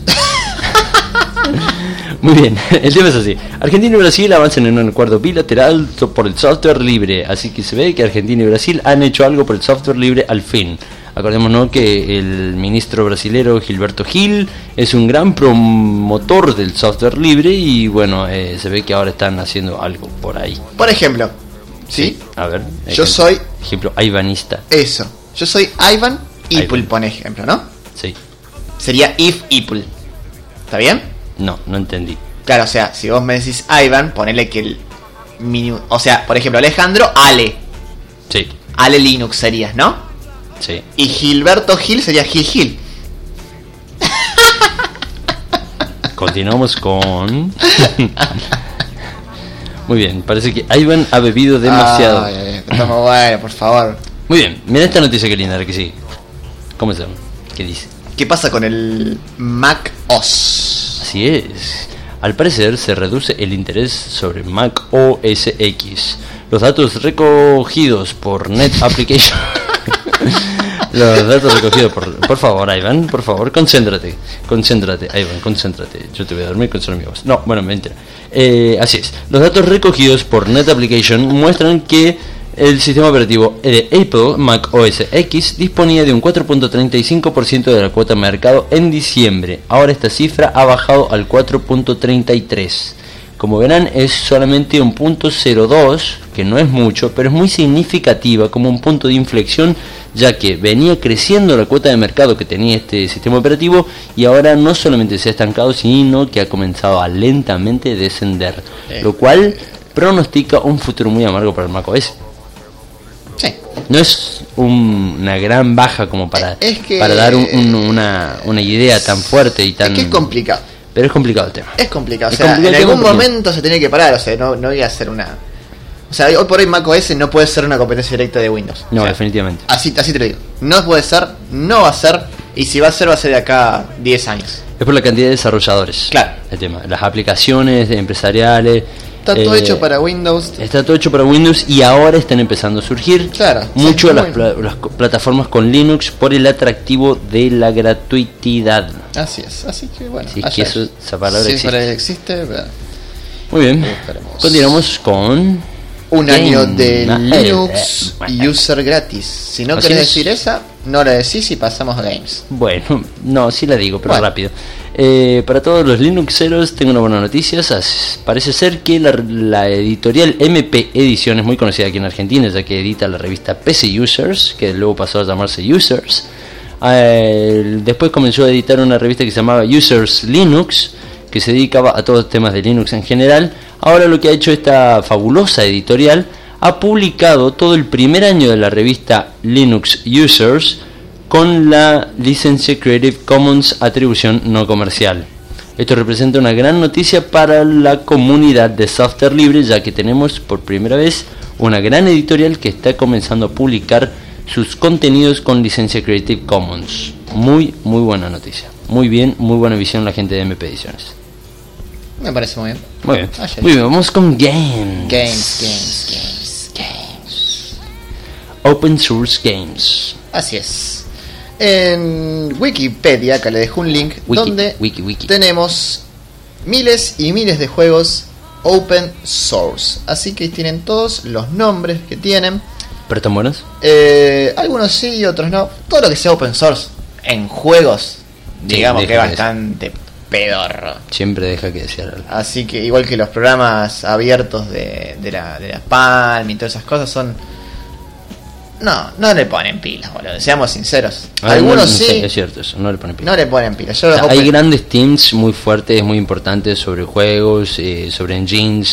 Speaker 1: Muy bien, el tema es así. Argentina y Brasil avanzan en un acuerdo bilateral to- por el software libre. Así que se ve que Argentina y Brasil han hecho algo por el software libre al fin. Acordémonos que el ministro brasilero Gilberto Gil es un gran promotor del software libre y bueno, eh, se ve que ahora están haciendo algo por ahí.
Speaker 2: Por ejemplo, ¿sí?
Speaker 1: A ver.
Speaker 2: Yo
Speaker 1: ejemplo-
Speaker 2: soy-
Speaker 1: Ejemplo, ivanista.
Speaker 2: Eso. Yo soy Ivan Ipul,
Speaker 1: Ivan.
Speaker 2: por ejemplo, ¿no?
Speaker 1: Sí.
Speaker 2: Sería If Ipul. ¿Está bien?
Speaker 1: No, no entendí.
Speaker 2: Claro, o sea, si vos me decís Ivan, ponele que el mini... O sea, por ejemplo, Alejandro, Ale.
Speaker 1: Sí,
Speaker 2: Ale Linux serías, ¿no?
Speaker 1: sí.
Speaker 2: Y Gilberto Gil sería Gil Gil.
Speaker 1: Continuamos con... Muy bien, parece que Ivan ha bebido demasiado.
Speaker 2: Ay, ay, ay, estamos bueno, por favor.
Speaker 1: Muy bien, mira esta noticia que linda, la que sigue. ¿Cómo se llama? ¿Qué dice?
Speaker 2: ¿Qué pasa con el Mac O S?
Speaker 1: Así es. Al parecer se reduce el interés sobre Mac O S X. Los datos recogidos por Net Application. Los datos recogidos por... Por favor, Ivan, por favor, concéntrate. Concéntrate, Ivan, concéntrate. Yo te voy a dormir con solo mi voz. No, bueno, mentira. Eh, así es. Los datos recogidos por Net Application muestran que el sistema operativo de Apple, Mac O S X, disponía de un cuatro punto treinta y cinco por ciento de la cuota de mercado en diciembre. Ahora esta cifra ha bajado al cuatro punto treinta y tres por ciento. Como verán, es solamente un punto cero dos, que no es mucho, pero es muy significativa como un punto de inflexión, ya que venía creciendo la cuota de mercado que tenía este sistema operativo y ahora no solamente se ha estancado, sino que ha comenzado a lentamente descender,
Speaker 2: Eh.
Speaker 1: lo cual pronostica un futuro muy amargo para el macOS.
Speaker 2: Sí.
Speaker 1: No es un- una gran baja como para,
Speaker 2: Es que-
Speaker 1: para dar un- un- una, una idea tan fuerte y tan...
Speaker 2: Es que es complicado.
Speaker 1: Pero es complicado el tema.
Speaker 2: Es complicado. O
Speaker 1: Es
Speaker 2: sea,
Speaker 1: complicado
Speaker 2: en
Speaker 1: el tema
Speaker 2: algún
Speaker 1: porque-
Speaker 2: momento se tiene que parar. O sea, no, no voy a hacer una... O sea, hoy por hoy macOS no puede ser una competencia directa de Windows.
Speaker 1: No,
Speaker 2: O sea,
Speaker 1: definitivamente.
Speaker 2: Así, así te lo digo. No puede ser, no va a ser, y si va a ser, va a ser de acá diez años.
Speaker 1: Es por la cantidad de desarrolladores.
Speaker 2: Claro.
Speaker 1: El tema. Las aplicaciones empresariales.
Speaker 2: Está todo
Speaker 1: eh,
Speaker 2: hecho para Windows.
Speaker 1: Está todo hecho para Windows y ahora están empezando a surgir.
Speaker 2: Claro.
Speaker 1: Mucho
Speaker 2: sí,
Speaker 1: las,
Speaker 2: muy...
Speaker 1: pla- las plataformas con Linux por el atractivo de la gratuidad.
Speaker 2: Así es, así que bueno.
Speaker 1: Sí, que eso, esa palabra
Speaker 2: sí,
Speaker 1: existe.
Speaker 2: existe pero...
Speaker 1: Muy bien.
Speaker 2: Buscaremos.
Speaker 1: Continuamos con
Speaker 2: Un
Speaker 1: Game.
Speaker 2: año de
Speaker 1: Ah,
Speaker 2: Linux
Speaker 1: eh,
Speaker 2: y user gratis. Si no
Speaker 1: Así
Speaker 2: querés
Speaker 1: es.
Speaker 2: decir esa, no la decís y pasamos a Games.
Speaker 1: Bueno, no, sí la digo, pero
Speaker 2: Bueno.
Speaker 1: rápido. Eh, para todos los Linuxeros tengo una buena noticia. As- Parece ser que la, la editorial M P Ediciones, muy conocida aquí en Argentina, ya que edita la revista P C Users, que luego pasó a llamarse Users. Eh, después comenzó a editar una revista que se llamaba Users Linux, que se dedicaba a todos los temas de Linux en general. Ahora lo que ha hecho esta fabulosa editorial, ha publicado todo el primer año de la revista Linux Users con la licencia Creative Commons atribución no comercial. Esto representa una gran noticia para la comunidad de software libre, ya que tenemos por primera vez una gran editorial que está comenzando a publicar sus contenidos con licencia Creative Commons. Muy, muy buena noticia. Muy bien, muy buena visión la gente de M P Ediciones.
Speaker 2: Me parece muy bien.
Speaker 1: Muy bien,
Speaker 2: Ah, ya.
Speaker 1: muy bien, vamos con games.
Speaker 2: Games, games, games, games.
Speaker 1: Open Source Games.
Speaker 2: Así es. En Wikipedia, acá le dejo un link
Speaker 1: Wiki,
Speaker 2: donde
Speaker 1: wiki, wiki.
Speaker 2: tenemos miles y miles de juegos open source. Así que tienen todos los nombres que tienen.
Speaker 1: ¿Pero están buenos?
Speaker 2: Eh, algunos sí y otros no. Todo lo que sea open source en juegos,
Speaker 1: Sí,
Speaker 2: digamos que es
Speaker 1: deja que
Speaker 2: bastante pedorro.
Speaker 1: Siempre deja que desear algo.
Speaker 2: Así que igual que los programas abiertos de, de la, de la Palm y todas esas cosas son... No, no le ponen pilas, boludo. Seamos sinceros.
Speaker 1: Ah,
Speaker 2: Algunos
Speaker 1: no, no
Speaker 2: sí,
Speaker 1: sé, es cierto eso, no le ponen pila.
Speaker 2: no le ponen pilas. Yo
Speaker 1: O
Speaker 2: los
Speaker 1: sea, hay
Speaker 2: open-
Speaker 1: grandes teams muy fuertes, muy importantes sobre juegos, eh, sobre engines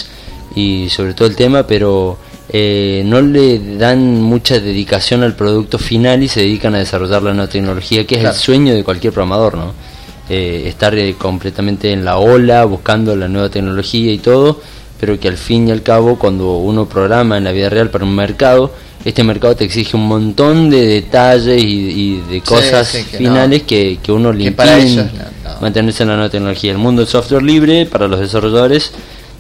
Speaker 1: y sobre todo el tema, pero eh, no le dan mucha dedicación al producto final y se dedican a desarrollar la nueva tecnología, que es
Speaker 2: Claro.
Speaker 1: el sueño de cualquier programador, ¿no? Eh, estar eh, completamente en la ola, buscando la nueva tecnología y todo, pero que al fin y al cabo, cuando uno programa en la vida real para un mercado, este mercado te exige un montón de detalles y, y de cosas
Speaker 2: sí, que
Speaker 1: finales
Speaker 2: no.
Speaker 1: que, que uno le
Speaker 2: Que para
Speaker 1: impiden
Speaker 2: ellos no, no.
Speaker 1: mantenerse en la nueva tecnología. El mundo del software libre para los desarrolladores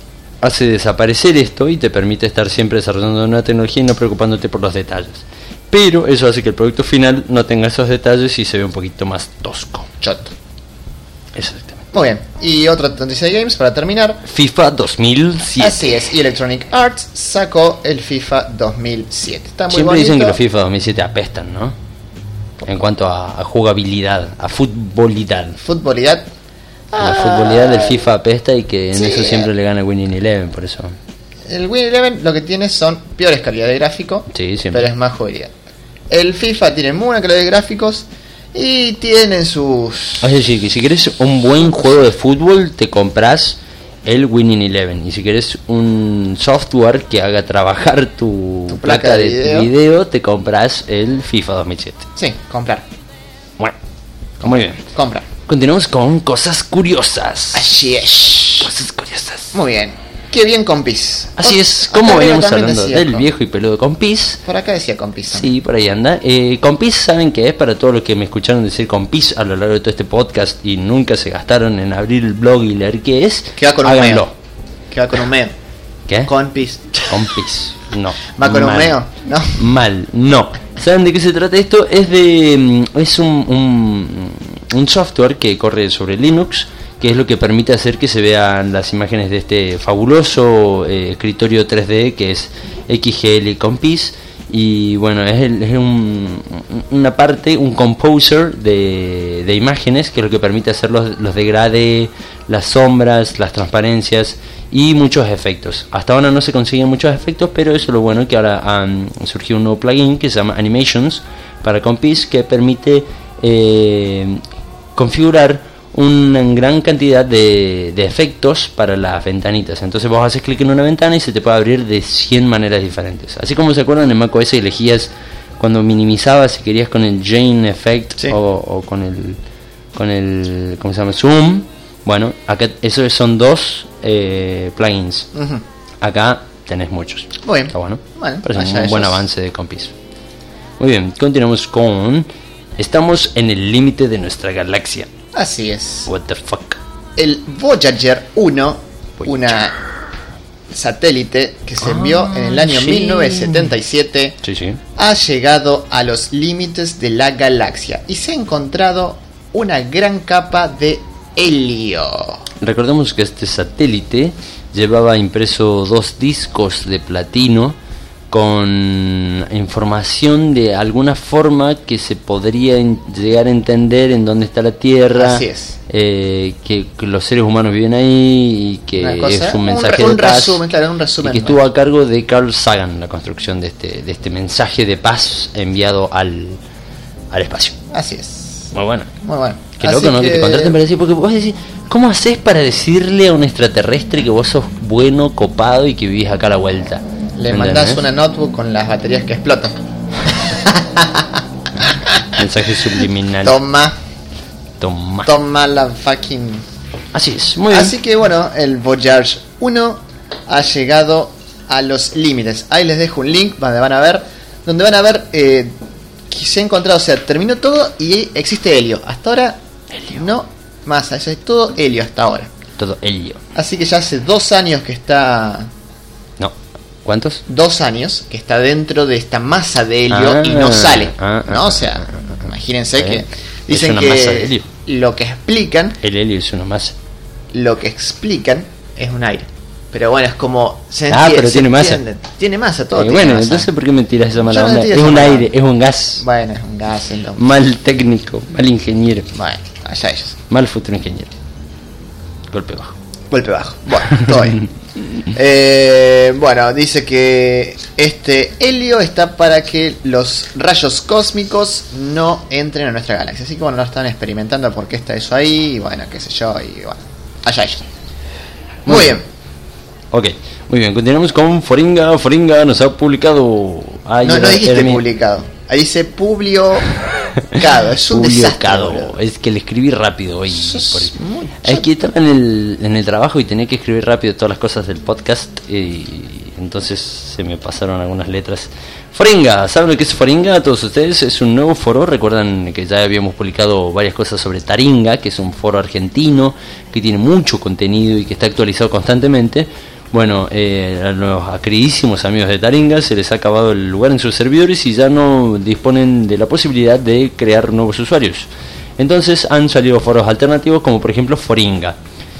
Speaker 1: hace desaparecer esto y te permite estar siempre desarrollando una nueva tecnología y no preocupándote por los detalles. Pero eso hace que el producto final no tenga esos detalles y se vea un poquito más tosco.
Speaker 2: Choto.
Speaker 1: Exactamente.
Speaker 2: Muy bien. Y otra noticia de games para terminar.
Speaker 1: FIFA dos mil siete.
Speaker 2: Así es. Y Electronic Arts sacó el FIFA dos mil siete. Está muy
Speaker 1: Siempre
Speaker 2: bonito.
Speaker 1: dicen que los FIFA dos mil siete apestan, ¿no? En cuanto a, a jugabilidad, a futbolidad.
Speaker 2: Futbolidad.
Speaker 1: La
Speaker 2: Ah,
Speaker 1: futbolidad del FIFA apesta y que en
Speaker 2: sí.
Speaker 1: eso siempre le gana Winning Eleven, por eso.
Speaker 2: El Win Eleven lo que tiene son peores calidad de gráfico,
Speaker 1: Sí, siempre.
Speaker 2: pero es más jugabilidad. El FIFA tiene muy buena calidad de gráficos y tienen sus...
Speaker 1: Es decir, que si querés un buen juego de fútbol, te compras el Winning Eleven. Y si querés un software que haga trabajar tu,
Speaker 2: Tu
Speaker 1: placa,
Speaker 2: placa de
Speaker 1: de
Speaker 2: video.
Speaker 1: video. te compras el FIFA dos mil siete.
Speaker 2: Sí, comprar.
Speaker 1: Bueno, muy bien.
Speaker 2: Comprar.
Speaker 1: Continuamos con cosas curiosas.
Speaker 2: Así es.
Speaker 1: Cosas curiosas.
Speaker 2: Muy bien. Qué bien compis.
Speaker 1: Así
Speaker 2: O-
Speaker 1: es,
Speaker 2: acá
Speaker 1: como
Speaker 2: arriba
Speaker 1: veníamos
Speaker 2: también
Speaker 1: hablando
Speaker 2: decía
Speaker 1: del
Speaker 2: com-
Speaker 1: viejo y peludo compis.
Speaker 2: Por acá decía compis.
Speaker 1: Sí, por ahí anda. Eh, compis, ¿saben qué es? Para todos los que me escucharon decir compis a lo largo de todo este podcast y nunca se gastaron en abrir el blog y leer qué es,
Speaker 2: Que va con un
Speaker 1: háganlo.
Speaker 2: meo. Que va con un meo.
Speaker 1: ¿Qué?
Speaker 2: Compis.
Speaker 1: Compis. No.
Speaker 2: Va con un
Speaker 1: Mal.
Speaker 2: meo, ¿no?
Speaker 1: Mal, no. ¿Saben de qué se trata esto? Es de mm, es un, un, un software que corre sobre Linux, que es lo que permite hacer que se vean las imágenes de este fabuloso eh, escritorio tres D que es X G L Compis. Y bueno, es, el- es un- una parte, un composer de, de imágenes, que es lo que permite hacer los, los degradés, las sombras, las transparencias y muchos efectos. Hasta ahora no se consiguen muchos efectos, pero eso es lo bueno, que ahora han surgido un nuevo plugin que se llama Animations para Compis, que permite eh, configurar una gran cantidad de, de efectos para las ventanitas. Entonces vos haces clic en una ventana y se te puede abrir de cien maneras diferentes. Así como se acuerdan, en macOS elegías cuando minimizabas si querías con el Jane Effect,
Speaker 2: Sí.
Speaker 1: o, o con el con el ¿cómo se llama? Zoom. Bueno, acá esos son dos eh, plugins.
Speaker 2: Ujú.
Speaker 1: Acá tenés muchos.
Speaker 2: Muy bien.
Speaker 1: Está bueno.
Speaker 2: Bueno,
Speaker 1: Parece
Speaker 2: allá
Speaker 1: un buen
Speaker 2: ellos.
Speaker 1: avance de Compis. Muy bien, continuamos con... Estamos en el límite de nuestra galaxia.
Speaker 2: Así es.
Speaker 1: What the fuck.
Speaker 2: El Voyager uno, una satélite que se envió
Speaker 1: ah,
Speaker 2: en el año
Speaker 1: sí.
Speaker 2: mil novecientos setenta y siete,
Speaker 1: Sí, sí.
Speaker 2: ha llegado a los límites de la galaxia y se ha encontrado una gran capa de helio.
Speaker 1: Recordemos que este satélite llevaba impreso dos discos de platino con información de alguna forma que se podría en- llegar a entender en dónde está la Tierra.
Speaker 2: Así es.
Speaker 1: eh, que, que los seres humanos viven ahí y que
Speaker 2: Una cosa-
Speaker 1: es un
Speaker 2: un
Speaker 1: mensaje
Speaker 2: re- un
Speaker 1: de paz.
Speaker 2: resumen, claro, un resumen
Speaker 1: y que
Speaker 2: más.
Speaker 1: estuvo a cargo de Carl Sagan la construcción de este de este mensaje de paz enviado al, al espacio.
Speaker 2: Así es.
Speaker 1: Muy bueno.
Speaker 2: Muy bueno.
Speaker 1: Qué
Speaker 2: Así
Speaker 1: loco, ¿no? Que... que te contraten para decir, porque vos decís, ¿cómo haces para decirle a un extraterrestre que vos sos bueno, copado y que vivís acá a la vuelta?
Speaker 2: Le
Speaker 1: ¿Me
Speaker 2: mandás
Speaker 1: entendés?
Speaker 2: una notebook con las baterías que explotan.
Speaker 1: Mensaje subliminal.
Speaker 2: Toma,
Speaker 1: Toma.
Speaker 2: toma la fucking...
Speaker 1: Así es, muy bien.
Speaker 2: Así que bueno, el Voyager uno ha llegado a los límites. Ahí les dejo un link donde van a ver, donde van a ver eh, que se ha encontrado, o sea, terminó todo y existe helio. Hasta ahora,
Speaker 1: Helio.
Speaker 2: no más, eso es todo helio hasta ahora.
Speaker 1: Todo helio.
Speaker 2: Así que ya hace dos años que está,
Speaker 1: No. ¿Cuántos?
Speaker 2: dos años que está dentro de esta masa de helio
Speaker 1: Ah,
Speaker 2: y no sale,
Speaker 1: ah,
Speaker 2: ¿no?
Speaker 1: ah,
Speaker 2: O sea, imagínense
Speaker 1: eh,
Speaker 2: que
Speaker 1: es
Speaker 2: dicen
Speaker 1: una
Speaker 2: que
Speaker 1: masa de helio.
Speaker 2: lo que explican
Speaker 1: El helio es una masa.
Speaker 2: lo que explican es un aire. Pero bueno, es como... Se
Speaker 1: Ah,
Speaker 2: entiende,
Speaker 1: pero
Speaker 2: se
Speaker 1: tiene masa.
Speaker 2: entiende. Tiene masa, todo
Speaker 1: Eh,
Speaker 2: tiene
Speaker 1: bueno,
Speaker 2: masa.
Speaker 1: entonces ¿por qué me tiras esa mala
Speaker 2: Yo no
Speaker 1: onda?
Speaker 2: tiro
Speaker 1: Es
Speaker 2: esa
Speaker 1: un
Speaker 2: mala
Speaker 1: aire,
Speaker 2: onda.
Speaker 1: es un gas.
Speaker 2: Bueno, es un gas. Es lo-
Speaker 1: Mal técnico, mal ingeniero,
Speaker 2: Bueno, allá ellos.
Speaker 1: mal futuro ingeniero. Golpe bajo.
Speaker 2: Golpe bajo. Bueno, todo bien. Eh, bueno, dice que este helio está para que los rayos cósmicos no entren a nuestra galaxia. Así que bueno, lo están experimentando porque está eso ahí. Y bueno, qué sé yo. Y bueno, allá ellos. Muy,
Speaker 1: Muy
Speaker 2: bien.
Speaker 1: Ok, muy bien, continuamos con Foringa. Foringa nos ha publicado. Ay,
Speaker 2: No, no
Speaker 1: era-
Speaker 2: dijiste
Speaker 1: era mi-
Speaker 2: publicado. Ahí dice publicado. Es un desastre.
Speaker 1: Publicado.
Speaker 2: boludo.
Speaker 1: Es que le escribí rápido hoy.
Speaker 2: Sos
Speaker 1: por eso.
Speaker 2: muy
Speaker 1: Es que estaba en el, en el trabajo y tenía que escribir rápido todas las cosas del podcast. Y entonces se me pasaron algunas letras. Foringa, ¿saben lo que es Foringa? Todos ustedes, es un nuevo foro. Recuerdan que ya habíamos publicado varias cosas sobre Taringa, que es un foro argentino que tiene mucho contenido y que está actualizado constantemente. Bueno, eh, a los queridísimos amigos de Taringa se les ha acabado el lugar en sus servidores y ya no disponen de la posibilidad de crear nuevos usuarios. Entonces han salido foros alternativos como por ejemplo Foringa.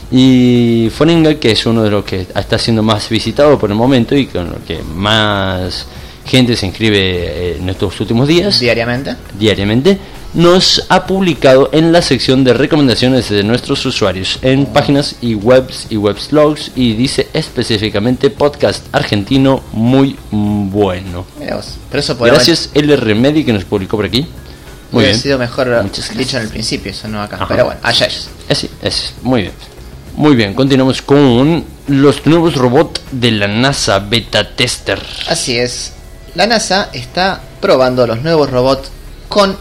Speaker 1: Y Foringa, que es uno de los que está siendo más visitado por el momento y con lo que más gente se inscribe eh, en estos últimos días,
Speaker 2: Diariamente.
Speaker 1: diariamente, nos ha publicado en la sección de recomendaciones de nuestros usuarios en páginas y webs y weblogs, y dice específicamente podcast argentino muy bueno.
Speaker 2: Mirá vos. Pero eso podría
Speaker 1: Gracias L Remedy que nos publicó por aquí. Muy
Speaker 2: haber
Speaker 1: bien.
Speaker 2: sido mejor
Speaker 1: Muchas
Speaker 2: dicho
Speaker 1: gracias.
Speaker 2: en el principio, eso no acá.
Speaker 1: Ajá.
Speaker 2: Pero bueno, allá ellos.
Speaker 1: Así, así, muy bien. Muy bien, continuamos con los nuevos robots de la NASA Beta Tester.
Speaker 2: Así es. La NASA está probando los nuevos robots con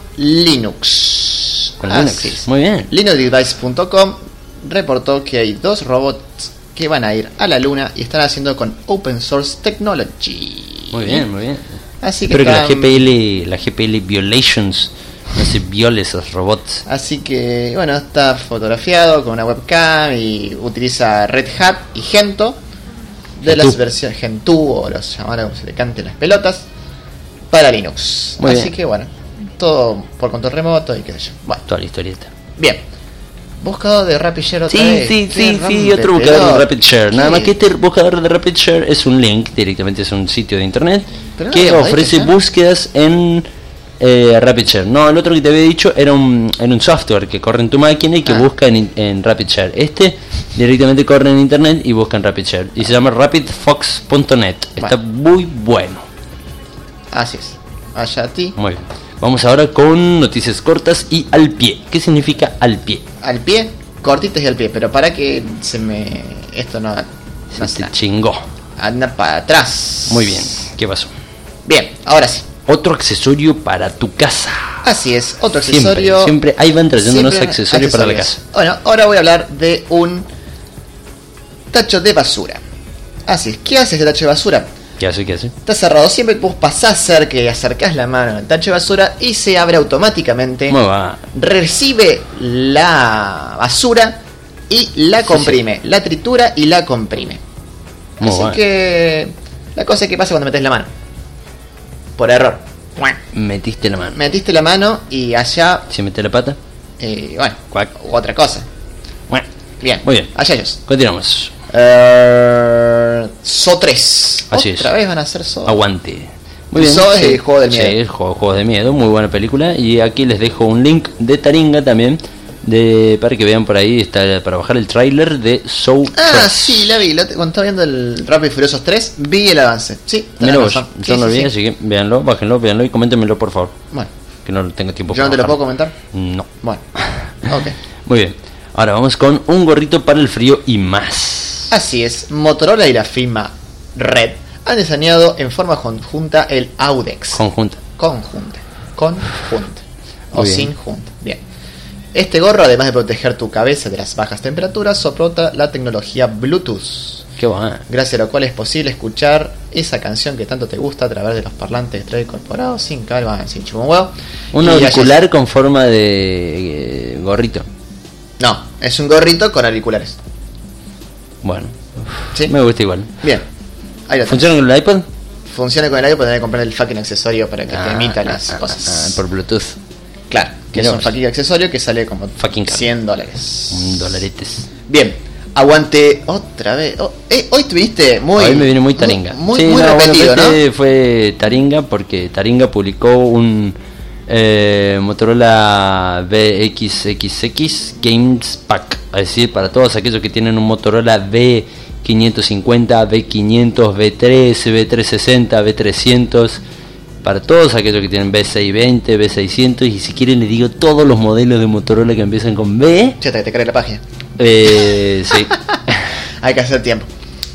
Speaker 2: Linux.
Speaker 1: Con
Speaker 2: Así
Speaker 1: Linux.
Speaker 2: es.
Speaker 1: Muy bien.
Speaker 2: Linux Device punto com reportó que hay dos robots que van a ir a la Luna y están haciendo con Open Source Technology.
Speaker 1: Muy bien, muy bien.
Speaker 2: Así que,
Speaker 1: Espero que la
Speaker 2: están-
Speaker 1: G P L, la G P L Violations no se viole esos robots.
Speaker 2: Así que, bueno, está fotografiado con una webcam y utiliza Red Hat y Gentoo de
Speaker 1: Gentoo.
Speaker 2: las versiones Gentoo, o los llamaron como se le cante las pelotas, para Linux.
Speaker 1: Muy
Speaker 2: Así
Speaker 1: bien.
Speaker 2: que, bueno, todo por control remoto y qué sé yo. Bueno,
Speaker 1: Toda la historieta.
Speaker 2: bien. Buscador de RapidShare otra
Speaker 1: Sí,
Speaker 2: vez.
Speaker 1: sí,
Speaker 2: Qué
Speaker 1: sí, sí,
Speaker 2: rompe
Speaker 1: otro buscador de
Speaker 2: pelota.
Speaker 1: RapidShare. Nada
Speaker 2: ¿Qué?
Speaker 1: más que este buscador de RapidShare es un link, directamente es un sitio de internet
Speaker 2: Pero no
Speaker 1: que
Speaker 2: habíamos
Speaker 1: ofrece
Speaker 2: dicho, ¿no?
Speaker 1: búsquedas en eh, RapidShare. No, el otro que te había dicho era un, era un software que corre en tu máquina y que
Speaker 2: Ah.
Speaker 1: busca en, en RapidShare. Este directamente corre en internet y busca en RapidShare. Y se llama rapidfox punto net. Está muy bueno.
Speaker 2: Así es. Allá a ti.
Speaker 1: Muy bien. Vamos ahora con noticias cortas y al pie. ¿Qué significa al pie?
Speaker 2: Al pie, cortitas y al pie. Pero para que se me. Esto no. no
Speaker 1: Se te
Speaker 2: se-
Speaker 1: chingó.
Speaker 2: anda para atrás.
Speaker 1: Muy bien. ¿Qué pasó?
Speaker 2: Bien, ahora sí.
Speaker 1: Otro accesorio para tu casa.
Speaker 2: Así es, otro
Speaker 1: Siempre,
Speaker 2: accesorio.
Speaker 1: siempre ahí van trayéndonos
Speaker 2: Siempre
Speaker 1: accesorios para la casa.
Speaker 2: accesorios. Bueno, ahora voy a hablar de un tacho de basura. Así es, ¿qué hace este tacho de basura?
Speaker 1: ¿Qué hace? ¿Qué hace?
Speaker 2: Está cerrado. Siempre vos pasás cerca y acercás la mano al tacho de basura y se abre automáticamente.
Speaker 1: ¿Cómo va?
Speaker 2: Recibe la basura y la comprime. Sí, sí. La tritura y la comprime.
Speaker 1: Muy
Speaker 2: Así
Speaker 1: bueno.
Speaker 2: que la cosa es que pasa cuando metes la mano. Por error.
Speaker 1: Metiste la mano.
Speaker 2: Metiste la mano y allá...
Speaker 1: ¿Se mete la pata?
Speaker 2: Eh, bueno,
Speaker 1: Cuac.
Speaker 2: otra cosa.
Speaker 1: Bueno.
Speaker 2: Bien.
Speaker 1: Muy bien.
Speaker 2: Allá ellos.
Speaker 1: Continuamos.
Speaker 2: Uh, So tres.
Speaker 1: Así
Speaker 2: Otra
Speaker 1: es.
Speaker 2: vez van a ser So.
Speaker 1: Aguante. Muy
Speaker 2: El
Speaker 1: bien.
Speaker 2: Zoo es
Speaker 1: sí.
Speaker 2: el juego del miedo.
Speaker 1: Sí, el juego, juego de miedo. Muy buena película. Y aquí les dejo un link de Taringa también. De, para que vean por ahí. Está para bajar el tráiler de Saw
Speaker 2: Ah,
Speaker 1: tres.
Speaker 2: sí, la vi. La, cuando estaba viendo el Rápido y Furiosos tres, vi el avance. Sí, tenés
Speaker 1: Mira vos,
Speaker 2: razón.
Speaker 1: yo
Speaker 2: Sí,
Speaker 1: no lo
Speaker 2: sí,
Speaker 1: vi,
Speaker 2: sí.
Speaker 1: así que véanlo, bájenlo, véanlo y coméntenmelo por favor.
Speaker 2: Bueno,
Speaker 1: Que no tengo tiempo
Speaker 2: ¿yo no te lo puedo
Speaker 1: bajarlo.
Speaker 2: comentar?
Speaker 1: No.
Speaker 2: Bueno, ok.
Speaker 1: Muy bien. Ahora vamos con un gorrito para el frío y más.
Speaker 2: Así es, Motorola y la firma Red han diseñado en forma conjunta el Audex.
Speaker 1: Conjunta.
Speaker 2: Conjunta. Conjunta. O
Speaker 1: Muy bien.
Speaker 2: sin junta. Bien. Este gorro, además de proteger tu cabeza de las bajas temperaturas, soporta la tecnología Bluetooth,
Speaker 1: Qué bueno.
Speaker 2: gracias a lo cual es posible escuchar esa canción que tanto te gusta a través de los parlantes de incorporados sin calma, sin chumón huevo.
Speaker 1: Un
Speaker 2: Y
Speaker 1: auricular
Speaker 2: allá-
Speaker 1: con forma de eh, gorrito.
Speaker 2: No, es un gorrito con auriculares.
Speaker 1: Bueno,
Speaker 2: ¿Sí?
Speaker 1: me gusta igual.
Speaker 2: Bien. Ahí lo tenés.
Speaker 1: ¿Funciona con el iPod?
Speaker 2: Funciona con el iPod, tenés que comprar el fucking accesorio para que te
Speaker 1: Ah,
Speaker 2: emita
Speaker 1: ah,
Speaker 2: las
Speaker 1: ah,
Speaker 2: cosas.
Speaker 1: ah, por Bluetooth.
Speaker 2: Claro, que
Speaker 1: Mirá
Speaker 2: es un
Speaker 1: vos.
Speaker 2: fucking accesorio que sale como
Speaker 1: Fucking caro.
Speaker 2: cien dólares.
Speaker 1: Un dolaretes.
Speaker 2: Bien, aguante otra vez. Oh, eh, hoy tuviste muy.
Speaker 1: Hoy me viene muy Taringa.
Speaker 2: Muy,
Speaker 1: Sí,
Speaker 2: muy
Speaker 1: no,
Speaker 2: repetido,
Speaker 1: bueno,
Speaker 2: ¿no?
Speaker 1: este fue Taringa porque Taringa publicó un eh, Motorola V X X X Games Pack. Es decir, para todos aquellos que tienen un Motorola V quinientos cincuenta, V quinientos, V tres, V trescientos sesenta, V trescientos. Para todos aquellos que tienen V seiscientos veinte, V seiscientos. Y si quieren les digo todos los modelos de Motorola que empiezan con V.
Speaker 2: Ya te, te cargué la página.
Speaker 1: Eh, sí.
Speaker 2: Hay que hacer tiempo.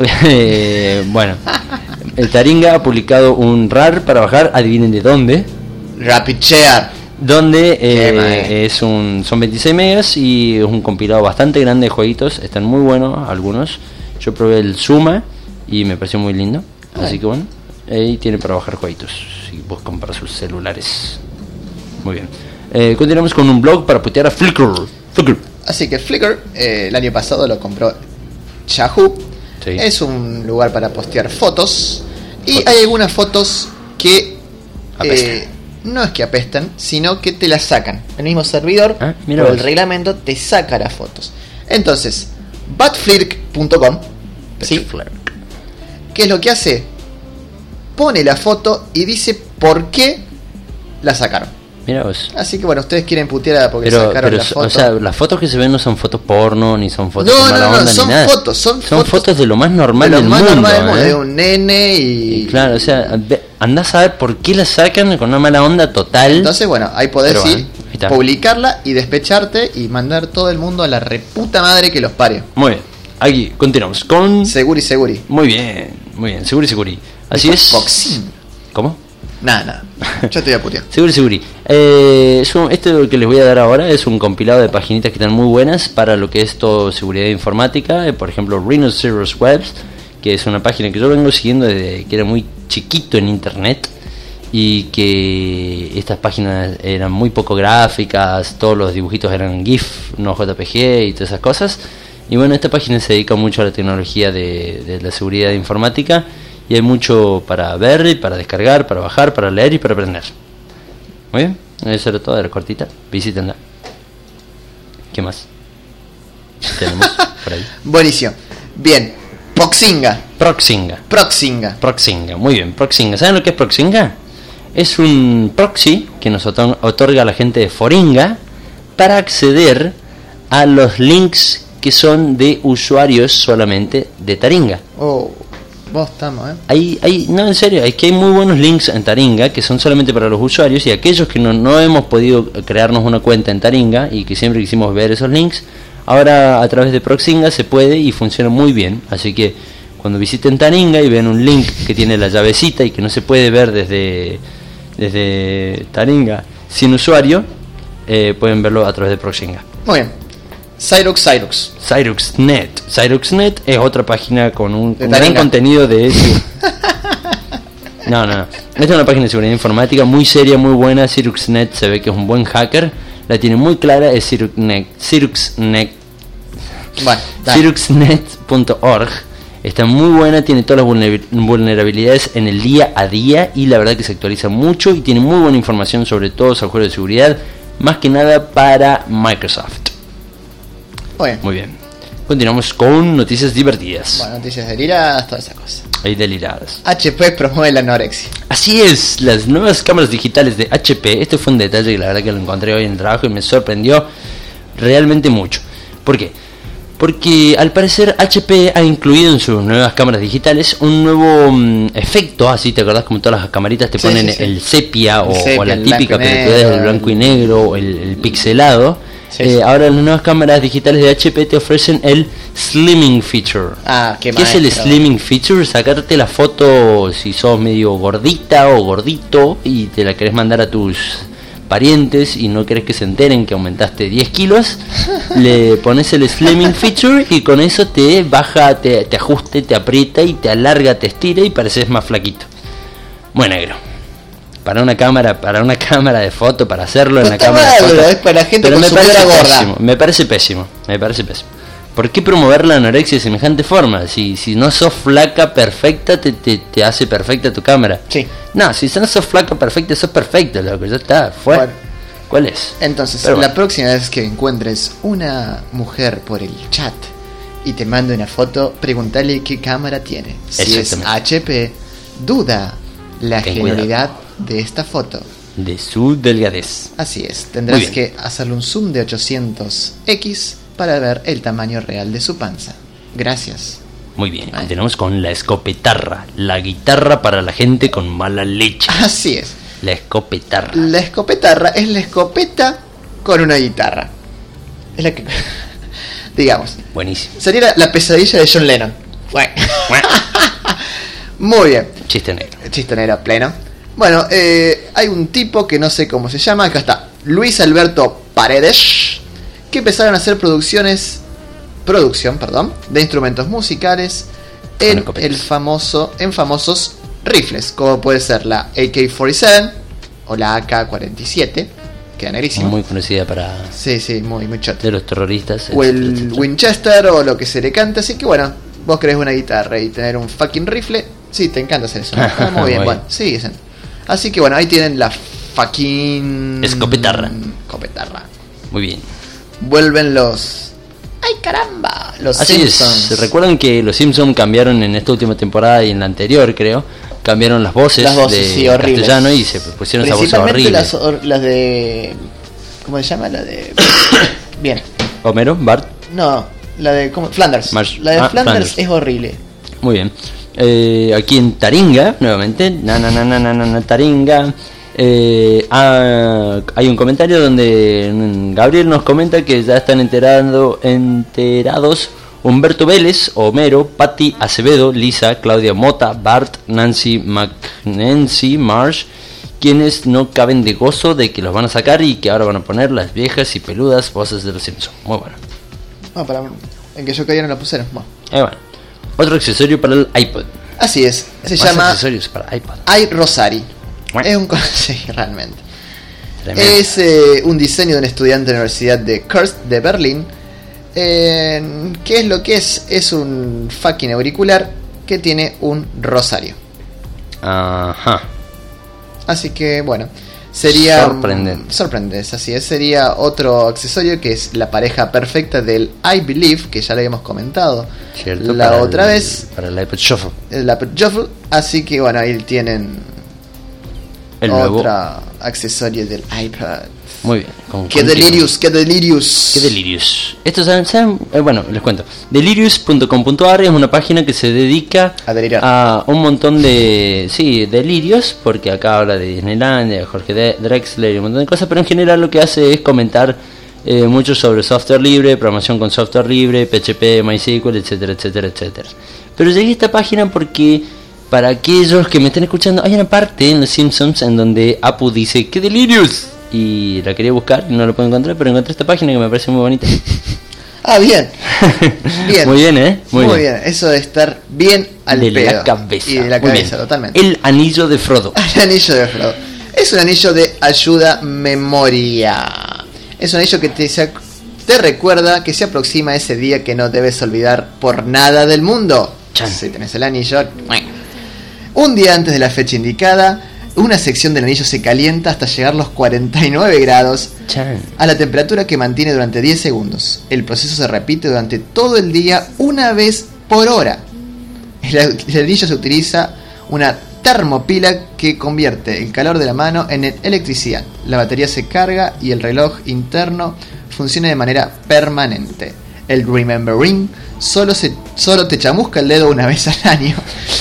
Speaker 1: Eh, bueno, el Taringa ha publicado un RAR para bajar, adivinen de dónde.
Speaker 2: Rapid Share.
Speaker 1: Donde eh,
Speaker 2: Qué mae.
Speaker 1: es un, son veintiséis megas y es un compilado bastante grande de jueguitos. Están muy buenos algunos. Yo probé el Zuma y me pareció muy lindo.
Speaker 2: Ay.
Speaker 1: Así que bueno, ahí tiene para bajar jueguitos si buscan para sus celulares. Muy bien. Eh, continuamos con un blog para putear a Flickr. Flickr.
Speaker 2: Así que Flickr, eh, el año pasado lo compró Yahoo.
Speaker 1: Sí.
Speaker 2: Es un lugar para postear fotos. Y
Speaker 1: Fotos.
Speaker 2: hay algunas fotos que
Speaker 1: Apestan.
Speaker 2: eh, no es que apestan, sino que te las sacan. El mismo servidor,
Speaker 1: Ah, mira
Speaker 2: por
Speaker 1: vos.
Speaker 2: el reglamento, te saca las fotos. Entonces, batflirk punto com, ¿sí?
Speaker 1: Flickr.
Speaker 2: ¿Qué es lo que hace? Pone la foto y dice por qué la sacaron.
Speaker 1: Mira vos.
Speaker 2: Así que bueno, ustedes quieren putear porque
Speaker 1: Pero,
Speaker 2: sacaron
Speaker 1: pero
Speaker 2: la
Speaker 1: so-
Speaker 2: foto.
Speaker 1: o sea, las fotos que se ven no son fotos porno, ni son fotos
Speaker 2: No,
Speaker 1: con
Speaker 2: no,
Speaker 1: mala
Speaker 2: no,
Speaker 1: onda,
Speaker 2: son
Speaker 1: ni nada.
Speaker 2: fotos, son
Speaker 1: fotos,
Speaker 2: fotos
Speaker 1: de lo más normal
Speaker 2: de lo
Speaker 1: del
Speaker 2: más
Speaker 1: mundo.
Speaker 2: normal del mundo,
Speaker 1: ¿eh?
Speaker 2: de un nene y...
Speaker 1: Y claro, o sea, ve- andás a saber por qué la sacan con una mala onda total.
Speaker 2: Entonces, bueno, ahí podés
Speaker 1: Pero
Speaker 2: ir,
Speaker 1: bueno, ahí está.
Speaker 2: publicarla y despecharte y mandar todo el mundo a la reputa madre que los parió.
Speaker 1: Muy bien, aquí continuamos con...
Speaker 2: Seguri, seguri.
Speaker 1: Muy bien, muy bien, seguri, seguri. Así
Speaker 2: Después
Speaker 1: es.
Speaker 2: Boxing.
Speaker 1: ¿Cómo?
Speaker 2: Nada, nada. Yo te voy a putear.
Speaker 1: Seguri, seguri. Eh, es un- esto que les voy a dar ahora es un compilado de paginitas que están muy buenas para lo que es todo seguridad informática. Eh, por ejemplo, Rhinoceros Webs, que es una página que yo vengo siguiendo desde que era muy chiquito en internet. Y que estas páginas eran muy poco gráficas, todos los dibujitos eran GIF, no J P G y todas esas cosas. Y bueno, esta página se dedica mucho a la tecnología de, de la seguridad informática. Y hay mucho para ver, y para descargar, para bajar, para leer y para aprender. Muy bien, eso era todo, era cortita. Visítenla. ¿Qué más tenemos por ahí?
Speaker 2: Buenísimo. Bien. Proxinga.
Speaker 1: Proxinga.
Speaker 2: Proxinga.
Speaker 1: Proxinga, muy bien, Proxinga. ¿Saben lo que es Proxinga? Es un proxy que nos otor- otorga la gente de Foringa para acceder a los links que son de usuarios solamente de Taringa.
Speaker 2: Oh, vos estamos, ¿eh?
Speaker 1: Hay, hay, no, en serio, es que hay muy buenos links en Taringa que son solamente para los usuarios, y aquellos que no, no hemos podido crearnos una cuenta en Taringa y que siempre quisimos ver esos links, ahora a través de Proxinga se puede y funciona muy bien. Así que cuando visiten Taringa y ven un link que tiene la llavecita y que no se puede ver desde, desde Taringa sin usuario, eh, pueden verlo a través de Proxinga.
Speaker 2: Muy bien. Cyrux, Cyrux.
Speaker 1: Cyruxnet. Cyruxnet es otra página con un,
Speaker 2: De
Speaker 1: un gran
Speaker 2: Taringa.
Speaker 1: contenido de No, no, no. Esta es una página de seguridad informática muy seria, muy buena. Ciruxnet se ve que es un buen hacker. La tiene muy clara, es Ciruxnet. Ciruxnet.
Speaker 2: Bueno,
Speaker 1: Ciruxnet punto org. Está muy buena, tiene todas las vulnerabilidades en el día a día y la verdad que se actualiza mucho y tiene muy buena información sobre todos los agujeros de seguridad, más que nada para Microsoft.
Speaker 2: Bueno.
Speaker 1: Muy bien. Continuamos con noticias divertidas.
Speaker 2: Bueno, noticias deliradas, toda esa cosa.
Speaker 1: Hay deliradas.
Speaker 2: H P promueve la anorexia.
Speaker 1: Así es, las nuevas cámaras digitales de H P. Este fue un detalle que la verdad que lo encontré hoy en el trabajo y me sorprendió realmente mucho. ¿Por qué? Porque al parecer H P ha incluido en sus nuevas cámaras digitales un nuevo um, efecto, así te acordás como todas las camaritas te sí, ponen sí, sí. el sepia, o,
Speaker 2: sepia
Speaker 1: o la
Speaker 2: el
Speaker 1: típica que te das el blanco y negro o el, el pixelado. Sí, eh, sí. Ahora las nuevas cámaras digitales de H P te ofrecen el slimming feature.
Speaker 2: Ah, qué
Speaker 1: ¿Qué es el slimming feature? Sacarte la foto si sos medio gordita o gordito y te la querés mandar a tus parientes y no querés que se enteren que aumentaste diez kilos, le pones el slimming feature y con eso te baja, te, te ajusta, te aprieta y te alarga, te estira y pareces más flaquito. Muy negro. Para una cámara, para una cámara de foto, para hacerlo en
Speaker 2: no
Speaker 1: la cámara
Speaker 2: mal,
Speaker 1: de foto.
Speaker 2: Es para la gente
Speaker 1: pero
Speaker 2: con
Speaker 1: me
Speaker 2: su
Speaker 1: parece
Speaker 2: gorda.
Speaker 1: pésimo, me parece pésimo, me parece pésimo. ¿Por qué promover la anorexia de semejante forma? Si, si no sos flaca perfecta, te, te, te hace perfecta tu cámara.
Speaker 2: Sí.
Speaker 1: No, si no sos flaca perfecta, sos perfecta, loco, ya está, fue.
Speaker 2: Bueno.
Speaker 1: ¿Cuál es?
Speaker 2: Entonces,
Speaker 1: Pero
Speaker 2: la
Speaker 1: bueno.
Speaker 2: próxima vez que encuentres una mujer por el chat y te mande una foto, pregúntale qué cámara tiene. Si es H P, duda la
Speaker 1: Ten
Speaker 2: genialidad de esta foto.
Speaker 1: De su delgadez.
Speaker 2: Así es, tendrás que hacerle un zoom de ochocientos equis para ver el tamaño real de su panza. Gracias.
Speaker 1: Muy bien, Ay. continuamos con la escopetarra, la guitarra para la gente con mala leche.
Speaker 2: Así es.
Speaker 1: La escopetarra.
Speaker 2: La escopetarra es la escopeta con una guitarra. Es la que... digamos.
Speaker 1: Buenísimo.
Speaker 2: Sería la, la pesadilla de John Lennon. Bueno. Muy bien.
Speaker 1: Chiste negro.
Speaker 2: Chiste negro pleno. Bueno, eh, hay un tipo que no sé cómo se llama. Acá está. Luis Alberto Paredes. Que empezaron a hacer producciones... Producción, perdón. De instrumentos musicales. En el famoso... En famosos... rifles, como puede ser la A K cuarenta y siete o la A K cuarenta y siete, queda negrísimo.
Speaker 1: Muy conocida para...
Speaker 2: Sí, sí, muy, muy chota.
Speaker 1: De los terroristas.
Speaker 2: O el etcétera. Winchester o lo que se le canta, así que bueno, vos querés una guitarra y tener un fucking rifle, sí, te encanta hacer eso. Ah, muy bien, muy bueno, sí, dicen. Así que bueno, ahí tienen la fucking...
Speaker 1: Escopetarra.
Speaker 2: Escopetarra.
Speaker 1: Muy bien.
Speaker 2: Vuelven los... ¡Ay, caramba! Los
Speaker 1: Así
Speaker 2: Simpsons.
Speaker 1: es. Recuerdan que los Simpsons cambiaron en esta última temporada y en la anterior, creo. Cambiaron las voces,
Speaker 2: las voces
Speaker 1: de
Speaker 2: sí,
Speaker 1: castellano y se pusieron esa voz horrible.
Speaker 2: Las, las de... ¿Cómo se llama? La de... Bien.
Speaker 1: ¿Homero? ¿Bart?
Speaker 2: No, la de... ¿cómo? Flanders.
Speaker 1: Marsh.
Speaker 2: La de
Speaker 1: ah,
Speaker 2: Flanders,
Speaker 1: Flanders
Speaker 2: es horrible.
Speaker 1: Muy bien. Eh, aquí en Taringa, nuevamente. Na, na, na, na, na, na, Taringa. Eh, ah, hay un comentario donde Gabriel nos comenta que ya están enterando, enterados Humberto Vélez, Homero, Patti Acevedo, Lisa, Claudia Mota, Bart, Nancy McNancy, Marsh, quienes no caben de gozo de que los van a sacar y que ahora van a poner las viejas y peludas voces de los Simpsons. Muy bueno.
Speaker 2: Ah, para en que yo quería no la pusieron. Bueno.
Speaker 1: Eh, bueno. Otro accesorio para el iPod.
Speaker 2: Así es. Se
Speaker 1: Más
Speaker 2: llama
Speaker 1: accesorios para iPod.
Speaker 2: iRosari.
Speaker 1: Bueno.
Speaker 2: Es un sí, realmente.
Speaker 1: Tremendo.
Speaker 2: Es eh, un diseño de un estudiante de la Universidad de Kursk de Berlín. Eh, ¿Qué es lo que es? Es un fucking auricular que tiene un rosario.
Speaker 1: Ajá.
Speaker 2: Así que bueno, sería
Speaker 1: sorprendente.
Speaker 2: Sorprendente, así es. Sería otro accesorio que es la pareja perfecta del I Believe, que ya le habíamos comentado
Speaker 1: Cierto,
Speaker 2: la
Speaker 1: para
Speaker 2: otra
Speaker 1: el,
Speaker 2: vez.
Speaker 1: Para el iPod Shuffle.
Speaker 2: El iPod Shuffle. Así que bueno, ahí tienen
Speaker 1: el
Speaker 2: otro
Speaker 1: nuevo
Speaker 2: accesorio del iPod.
Speaker 1: Muy bien. Con,
Speaker 2: ¡Qué
Speaker 1: con
Speaker 2: delirious! ¡Qué delirious!
Speaker 1: ¡Qué delirious! Esto saben, saben eh, bueno, les cuento. Delirious punto com punto a r es una página que se dedica
Speaker 2: a delirar,
Speaker 1: a un montón de, sí, delirios, porque acá habla de Disneyland, de Jorge de Drexler y un montón de cosas, pero en general lo que hace es comentar eh, mucho sobre software libre, programación con software libre, P H P, MySQL, etcétera, etcétera, etcétera. Pero llegué a esta página porque para aquellos que me están escuchando, hay una parte en Los Simpsons en donde Apu dice ¡qué delirious! Y la quería buscar y no la puedo encontrar, pero encontré esta página que me parece muy bonita.
Speaker 2: Ah, bien. Bien.
Speaker 1: Muy bien, ¿eh?
Speaker 2: Muy, Muy bien. bien. Eso de estar bien al
Speaker 1: de
Speaker 2: pedo.
Speaker 1: la cabeza.
Speaker 2: Y de la
Speaker 1: Muy
Speaker 2: cabeza,
Speaker 1: bien.
Speaker 2: totalmente.
Speaker 1: El anillo de Frodo.
Speaker 2: El anillo de Frodo. Es un anillo de ayuda memoria. Es un anillo que te, te recuerda que se aproxima ese día que no debes olvidar por nada del mundo. Chan. Si tenés el anillo. Un día antes de la fecha indicada, una sección del anillo se calienta hasta llegar a los cuarenta y nueve grados Chan. A la temperatura que mantiene durante diez segundos. El proceso se repite durante todo el día una vez por hora. El, el anillo se utiliza una termopila que convierte el calor de la mano en electricidad. La batería se carga y el reloj interno funciona de manera permanente. El Remembering solo, se, solo te chamusca el dedo una vez al año.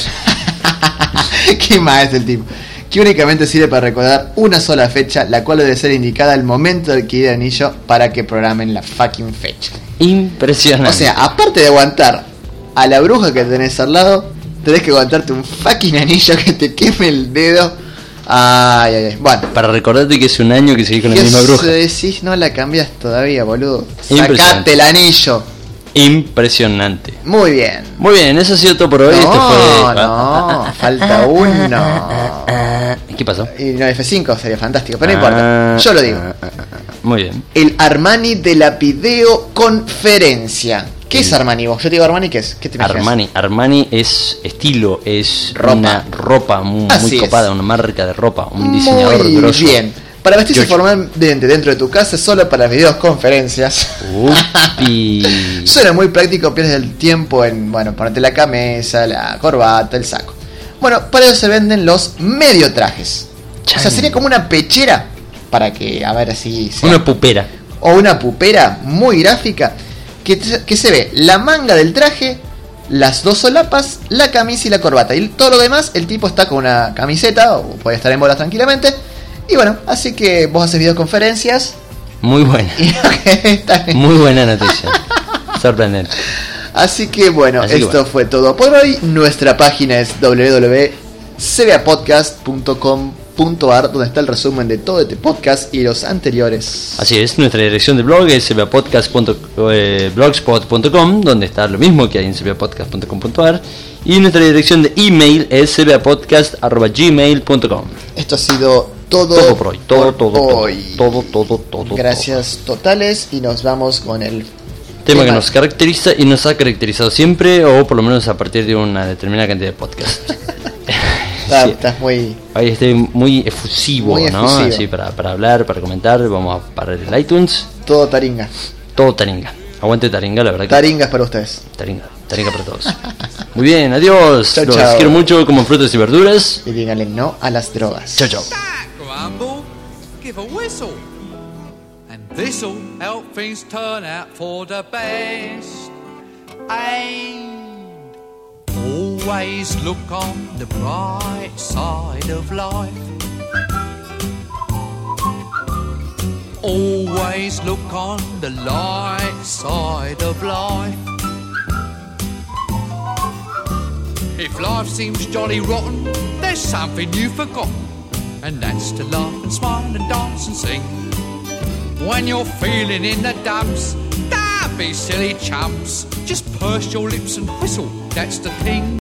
Speaker 2: Qué más es el tipo. Que únicamente sirve para recordar una sola fecha, la cual debe ser indicada al momento de adquirir el anillo para que programen la fucking fecha.
Speaker 1: Impresionante.
Speaker 2: O sea, aparte de aguantar a la bruja que tenés al lado, tenés que aguantarte un fucking anillo que te queme el dedo. Ay, ay, ay. Bueno.
Speaker 1: Para recordarte que es un año que seguís con la misma bruja.
Speaker 2: Decís, no la cambias todavía, boludo. Sacate el anillo.
Speaker 1: Impresionante.
Speaker 2: Muy bien.
Speaker 1: Muy bien, eso ha sido todo por hoy.
Speaker 2: No,
Speaker 1: este fue...
Speaker 2: no, falta uno.
Speaker 1: ¿Qué pasó?
Speaker 2: Y no, F cinco sería fantástico, pero no importa. Yo lo digo.
Speaker 1: Muy bien.
Speaker 2: El Armani de la videoconferencia. ¿Qué es Armani vos? Yo te digo Armani, ¿qué es? ¿Qué te imaginas?
Speaker 1: Armani, Armani es estilo, es
Speaker 2: ropa.
Speaker 1: Una ropa muy, muy copada, es. Una marca de ropa, un
Speaker 2: muy
Speaker 1: diseñador grosso.
Speaker 2: Bien. Para vestirse formalmente dentro de tu casa, solo para las videoconferencias.
Speaker 1: Upi.
Speaker 2: Suena muy práctico, pierdes el tiempo en, bueno, ponerte la camisa, la corbata, el saco. Bueno, para eso se venden los medio trajes. Chan. O sea, sería como una pechera, para que, a ver así sea.
Speaker 1: Una pupera.
Speaker 2: O una pupera muy gráfica, que, que se ve la manga del traje, las dos solapas, la camisa y la corbata. Y todo lo demás, el tipo está con una camiseta, o puede estar en bolas tranquilamente. Y bueno, así que vos haces videoconferencias.
Speaker 1: Muy buena. Muy buena noticia. Sorprendente.
Speaker 2: Así que bueno, así esto que bueno. fue todo por hoy. Nuestra página es doble u doble u doble u punto c b a podcast punto com punto a r, donde está el resumen de todo este podcast y los anteriores.
Speaker 1: Así es, nuestra dirección de blog es c b a podcast punto blogspot punto com, donde está lo mismo que hay en c b a podcast punto com punto a r. Y nuestra dirección de email es c b a podcast arroba gmail punto com.
Speaker 2: Esto ha sido todo,
Speaker 1: todo por hoy. Todo,
Speaker 2: por
Speaker 1: todo,
Speaker 2: hoy.
Speaker 1: todo, todo, todo, todo.
Speaker 2: Gracias todo. Totales y nos vamos con el
Speaker 1: tema, tema que nos caracteriza y nos ha caracterizado siempre, o por lo menos a partir de una determinada cantidad de podcasts.
Speaker 2: Está, sí. Estás muy...
Speaker 1: Ahí estoy muy efusivo,
Speaker 2: muy
Speaker 1: ¿no?
Speaker 2: efusivo.
Speaker 1: Así para, para hablar, para comentar. Vamos a parar el iTunes.
Speaker 2: Todo taringa.
Speaker 1: Todo taringa. Aguante taringa, la verdad.
Speaker 2: Taringas que... para ustedes.
Speaker 1: Taringa, taringa para todos. Muy bien, adiós.
Speaker 2: Chau,
Speaker 1: Los
Speaker 2: chau.
Speaker 1: quiero mucho como frutas y verduras.
Speaker 2: Y díganle no a las drogas.
Speaker 1: Chao, chao.
Speaker 3: Give a whistle, and this'll help things turn out for the best. And always look on the bright side of life. Always look on the light side of life. If life seems jolly rotten, there's something you've forgotten, and that's to laugh and smile and dance and sing. When you're feeling in the dumps, don't be silly chumps. Just purse your lips and whistle, that's the thing.